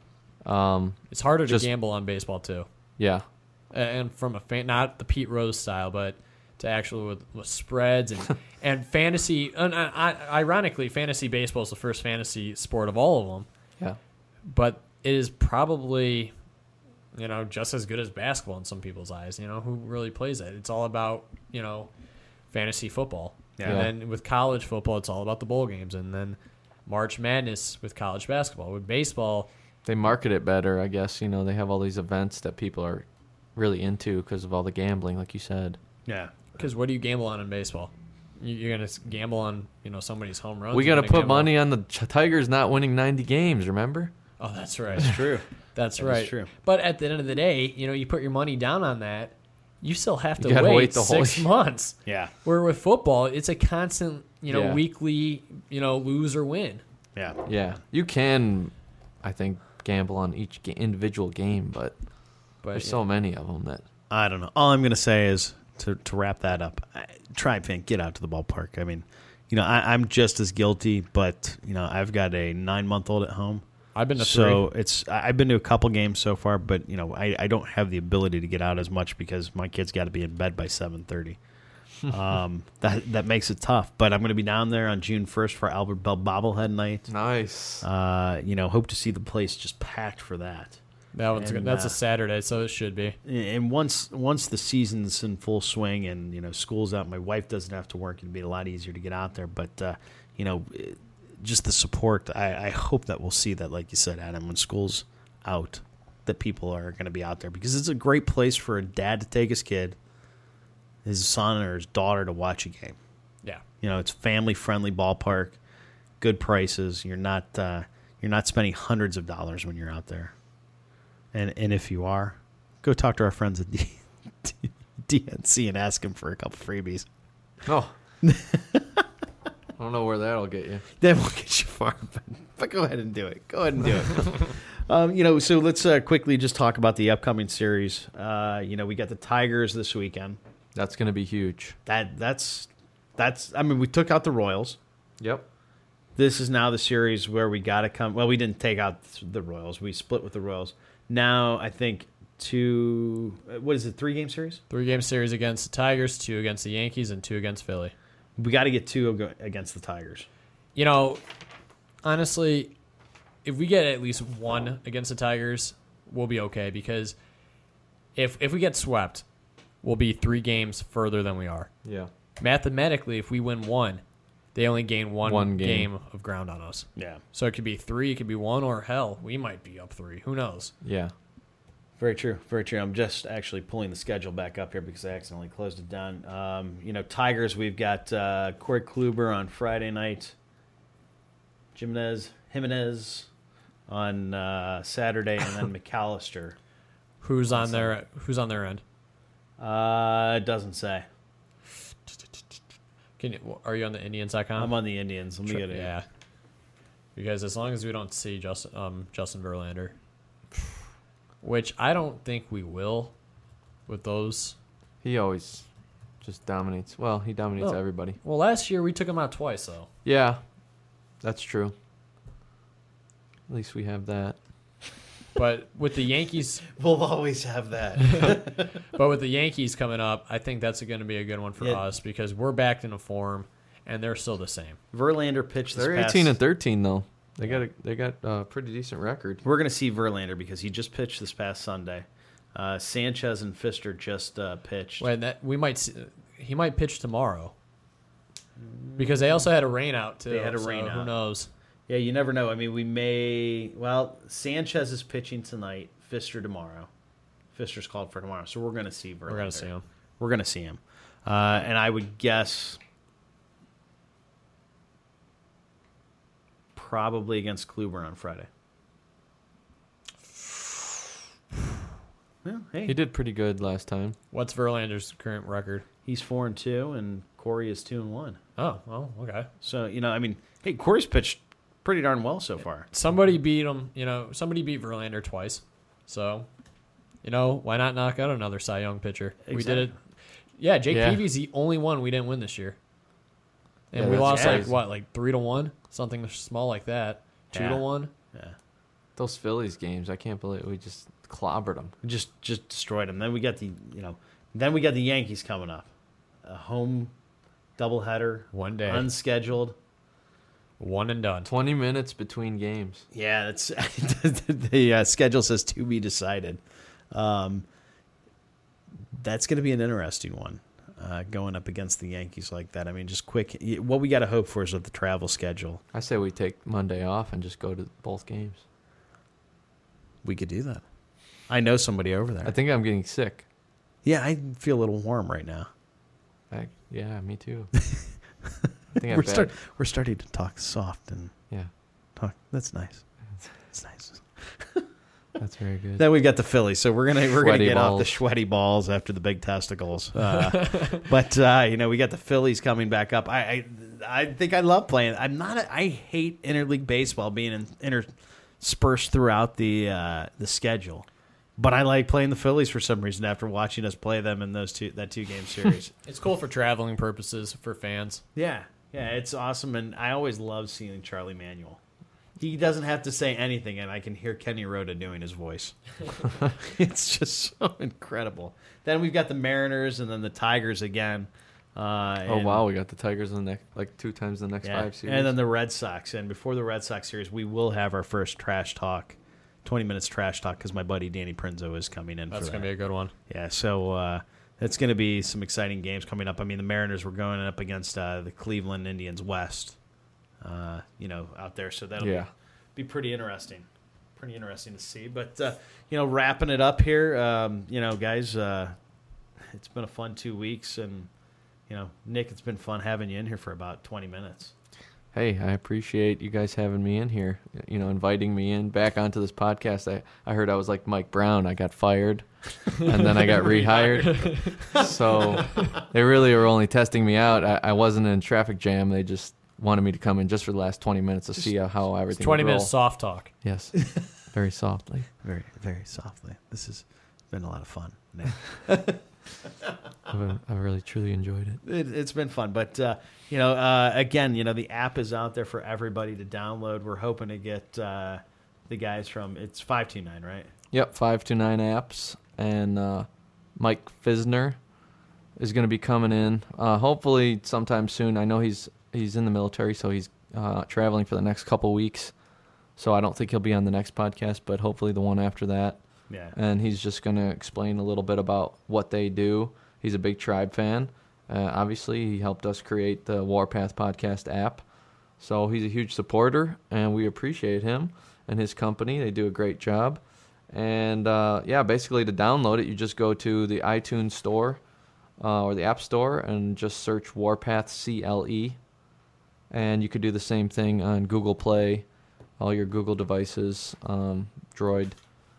Um, It's harder Just- to gamble on baseball, too. yeah. And from a fan, not the Pete Rose style, but to actually with, with spreads and and fantasy. And I, I, ironically, fantasy baseball is the first fantasy sport of all of them, Yeah. but it is probably, you know, just as good as basketball in some people's eyes. You know, who really plays it? It's all about, you know, fantasy football. Yeah. And then with college football, it's all about the bowl games, and then March Madness with college basketball. With baseball, They market it better, I guess. You know, they have all these events that people are really into because of all the gambling, like you said. Yeah. because what do you gamble on in baseball? You- You're gonna s- gamble on, you know, somebody's home runs. we You're got to gonna put gamble- money on the Ch- Tigers not winning ninety games, remember? Oh, that's right. It's true. That's That is right. true. But at the end of the day, you know, you put your money down on that, you still have to You gotta wait, wait the whole six year. months. Yeah. Where with football, it's a constant, you know, Yeah. weekly, you know, lose or win. Yeah. Yeah. You can, I think, gamble on each ga- individual game, but But there's yeah. so many of them that. I don't know. All I'm going to say is to to wrap that up. I, Tribe fan, get out to the ballpark. I mean, you know, I, I'm just as guilty, but you know, I've got a nine month old at home. I've been to So three. it's I- I've been to a couple games so far, but you know, I, I don't have the ability to get out as much because my kid's got to be in bed by seven thirty. um, that that makes it tough. But I'm going to be down there on June first for Albert Bell bobblehead night. Nice. Uh, you know, hope to see the place just packed for that. That one's and, good. That's uh, a Saturday, so it should be. And once once the season's in full swing and you know school's out, my wife doesn't have to work. It'd be a lot easier to get out there. But uh, you know, it- just the support. I, I hope that we'll see that, like you said, Adam, when school's out, that people are going to be out there because it's a great place for a dad to take his kid, his son or his daughter to watch a game. Yeah. You know, it's family friendly ballpark, good prices. You're not uh, you're not spending hundreds of dollars when you're out there. And and if you are, go talk to our friends at D- D N C and ask them for a couple freebies. Oh. I don't know where that'll get you. That won't get you far, but, but go ahead and do it. Go ahead and do it. um, you know, so let's uh, quickly just talk about the upcoming series. Uh, you know, we got the Tigers this weekend. That's going to be huge. That that's that's. I mean, we took out the Royals. Yep. This is now the series where we got to come. Well, we didn't take out the Royals. We split with the Royals. Now I think two. What is it? Three game series. Three game series against the Tigers, two against the Yankees, and two against Philly. We got to get two ag- against the Tigers. You know, honestly, if we get at least one against the Tigers, we'll be okay because if if we get swept, we'll be three games further than we are. Yeah. Mathematically, if we win one, they only gain one, One game. game of ground on us. Yeah. So it could be three, it could be one, or hell, we might be up three. Who knows? Yeah. Very true. Very true. I'm just actually pulling the schedule back up here because I accidentally closed it down. Um, you know, Tigers, we've got uh, Corey Kluber on Friday night, Jimenez, Jimenez on uh, Saturday, and then McAllister. Who's on their Who's on their end? Uh, it doesn't say. Can you, are you on the Indians dot com? I'm on the Indians. Let me Tr- get it. Yeah. Because as long as we don't see Justin um, Justin Verlander, which I don't think we will, with those. He always just dominates. Well, he dominates Oh. everybody. Well, last year we took him out twice, though. Yeah, that's true. At least we have that. But with the Yankees, We'll always have that. but with the Yankees coming up, I think that's going to be a good one for Yeah. us because we're back into form, and they're still the same. Verlander pitched this They're past. eighteen and thirteen though. They got a they got a pretty decent record. We're going to see Verlander because he just pitched this past Sunday. Uh, Sanchez and Pfister just uh, pitched. Well, that we might see, he might pitch tomorrow because they also had a rain out too. They had a so rain Who out. knows? Yeah, you never know. I mean, we may. Well, Sanchez is pitching tonight. Pfister tomorrow. Pfister's called for tomorrow, so we're going to see Verlander. We're gonna see him. We're going to see him, uh, and I would guess probably against Kluber on Friday. Well, hey, He did pretty good last time. What's Verlander's current record? he's four and two, and Corey is two and one. Oh, well, okay. So you know, I mean, hey, Corey's pitched pretty darn well so far. Somebody beat him. You know, somebody beat Verlander twice. So, you know, why not knock out another Cy Young pitcher? We did it. Exactly. Yeah, Jake Yeah. Peavy's the only one we didn't win this year, and Yeah, we that's lost like crazy. what, like three to one, something small like that, two Yeah. to one. Yeah. Those Phillies games, I can't believe we just clobbered them. We just just destroyed them. Then we got the you know, then we got the Yankees coming up, a home doubleheader, One day, unscheduled. one and done. Twenty minutes between games. Yeah, that's the uh, schedule says to be decided. Um, that's going to be an interesting one, uh, going up against the Yankees like that. I mean, just quick. What we got to hope for is with the travel schedule, I say we take Monday off and just go to both games. we could do that. I know somebody over there. I think I'm getting sick. Yeah, I feel a little warm right now. I, yeah, me too. I think We're I'm start, bad. we're starting to talk soft and Yeah, talk. That's nice. That's nice. that's very good. Then we got the Phillies, so we're gonna we're gonna Sweaty get off balls. the sweaty balls after the big testicles. Uh, but uh, you know, we got the Phillies coming back up. I, I I think I love playing. I'm not. A, I hate interleague baseball being in, interspersed throughout the uh, the schedule, but I like playing the Phillies for some reason after watching us play them in those two that two game series. It's cool for traveling purposes for fans. Yeah, yeah, it's awesome, and I always love seeing Charlie Manuel. He doesn't have to say anything, and I can hear Kenny Rhoda doing his voice. It's just so incredible. Then we've got the Mariners, and then the Tigers again. Uh, Oh and- wow, we got the Tigers in the next, like two times in the next yeah. five series. And then the Red Sox. And before the Red Sox series, we will have our first trash talk, twenty minutes trash talk, because my buddy Danny Prinzo is coming in That's for gonna that. be a good one. Yeah, so uh, it's going to be some exciting games coming up. I mean, the Mariners were going up against uh, the Cleveland Indians West, uh, you know, out there. So that'll yeah, be, be pretty interesting. Pretty interesting to see. But, uh, you know, wrapping it up here, um, you know, guys, uh, it's been a fun two weeks. And, you know, Nick, it's been fun having you in here for about twenty minutes. hey, I appreciate you guys having me in here. You know, inviting me in back onto this podcast. I, I heard I was like Mike Brown. I got fired, and then I got rehired. So they really were only testing me out. I, I wasn't in traffic jam. They just wanted me to come in just for the last twenty minutes to see how, how everything. Twenty would roll. minutes soft talk. Yes, very softly. Very, very softly. This has been a lot of fun, Nick. I've, I've really truly enjoyed it. It, it's been fun, but uh, you know, uh, again, you know, the app is out there for everybody to download. We're hoping to get uh, the guys from it's five two nine, right? Yep, five to nine apps, and uh, Mike Fisner is going to be coming in. Uh, hopefully, sometime soon. I know he's he's in the military, so he's uh, traveling for the next couple weeks. So I don't think he'll be on the next podcast, but hopefully the one after that. Yeah. And he's just going to explain a little bit about what they do. He's a big Tribe fan. Uh, obviously, he helped us create the Warpath Podcast app. So he's a huge supporter, and we appreciate him and his company. They do a great job. And, uh, yeah, basically to download it, you just go to the iTunes store uh, or the App Store and just search Warpath C L E. And you could do the same thing on Google Play, all your Google devices, um, Droid.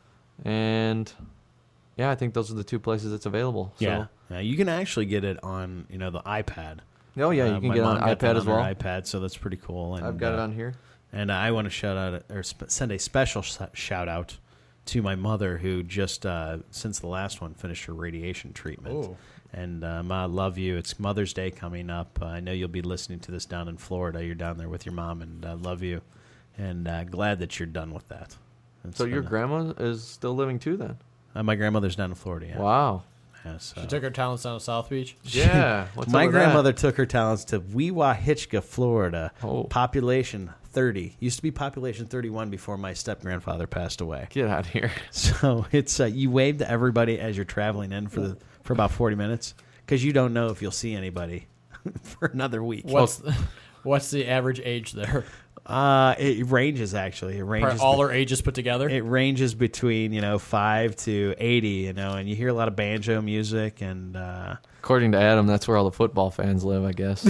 And yeah, I think those are the two places it's available. So, Yeah. Yeah, you can actually get it on, you know, the iPad. Oh yeah, Uh, you can my get it mom on got that iPad as on her well. iPad, so that's pretty cool. And, I've got uh, it on here. And I want to shout out or sp- send a special sh- shout out to my mother, who just uh, since the last one finished her radiation treatment. Ooh. And uh, Ma, I love you. It's Mother's Day coming up. Uh, I know you'll be listening to this down in Florida. You're down there with your mom, and I uh, love you. And uh, glad that you're done with that. It's So your been, grandma is still living too then? uh, my grandmother's down in Florida. Yeah. Wow. Yeah, so. She took her talents down to South Beach. Yeah. What's My up with grandmother took her talents to Weewahitchka, Florida. Oh. Population thirty. Used to be population thirty-one before my step-grandfather passed away. that? Get out of here. So it's uh, you wave to everybody as you're traveling in for the for about forty minutes because you don't know if you'll see anybody for another week. What's the, what's the average age there? Uh, it ranges actually. It ranges. Probably all our ages put together. It ranges between you know five to eighty. You know, and you hear a lot of banjo music and. Uh, According to Adam, that's where all the football fans live, I guess.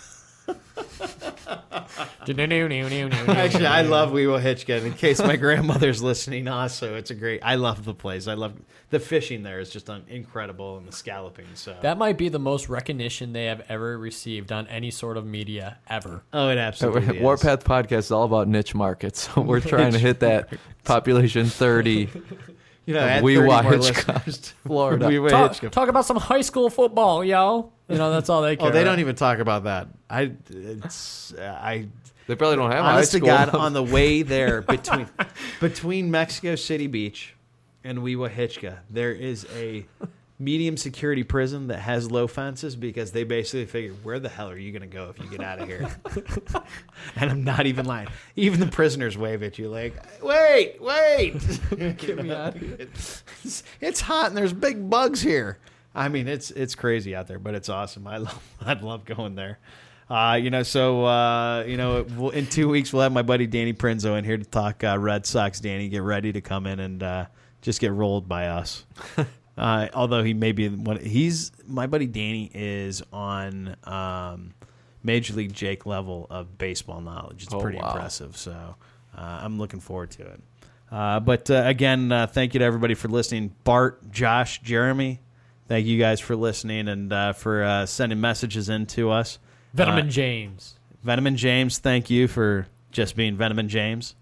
Actually, I love Weewahitchka. In case my grandmother's listening, also, it's a great. I love the place. I love the fishing there is just un, incredible, and the scalloping. So That might be the most recognition they have ever received on any sort of media ever. oh, it absolutely is. Warpath Podcast is all about niche markets. So we're trying to hit that population thirty. You know, of add thirty more Weewahitchka, listeners to Florida. Talk, Weewahitchka. talk about some high school football, yo. You know, that's all they care Oh, they don't about. even talk about that. I, it's, uh, I, They probably don't have a high honest to school. God, on the way there between between Mexico City Beach and Weewahitchka, there is a medium security prison that has low fences because they basically figure, where the hell are you going to go if you get out of here? And I'm not even lying. Even the prisoners wave at you like, wait, wait. Get me out of here. It's, it's hot and there's big bugs here. I mean, it's it's crazy out there, but it's awesome. I love I'd love going there. Uh, you know, so uh, you know, we'll, in two weeks we'll have my buddy Danny Prinzo in here to talk uh, Red Sox. Danny, get ready to come in and uh, just get rolled by us. Uh, although he may be one, he's my buddy Danny is on um, Major League Jake level of baseball knowledge. It's Oh, pretty wow. impressive. So uh, I'm looking forward to it. Uh, but uh, again, uh, thank you to everybody for listening. Bart, Josh, Jeremy, thank you guys for listening and uh, for uh, sending messages in to us. Venom Uh, and James. Venom and James, thank you for just being Venom and James.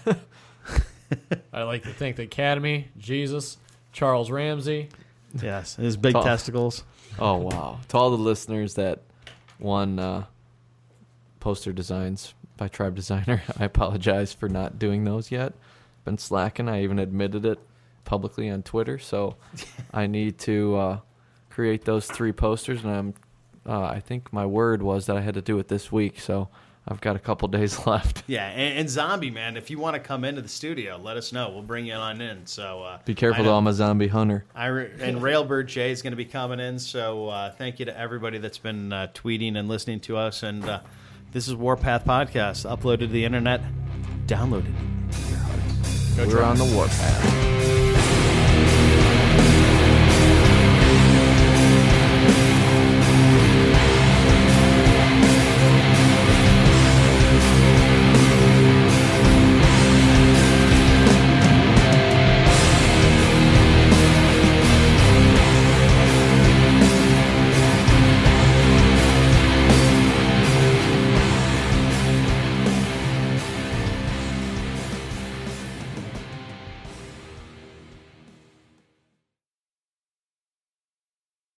I like to thank the Academy, Jesus, Charles Ramsey. Yes, his big Tough. testicles. Oh, wow. To all the listeners that won uh, poster designs by Tribe Designer, I apologize for not doing those yet. Been slacking. I even admitted it publicly on Twitter. So I need to uh, create those three posters, and I'm. Uh, I think my word was that I had to do it this week. So I've got a couple days left. Yeah, and, and Zombie, man, if you want to come into the studio, let us know. We'll bring you on in. So uh, Be careful, I though. know- I'm a zombie hunter. I re- and Railbird Jay is going to be coming in. So uh, thank you to everybody that's been uh, tweeting and listening to us. And uh, this is Warpath Podcast, uploaded to the internet, downloaded. We're on the warpath.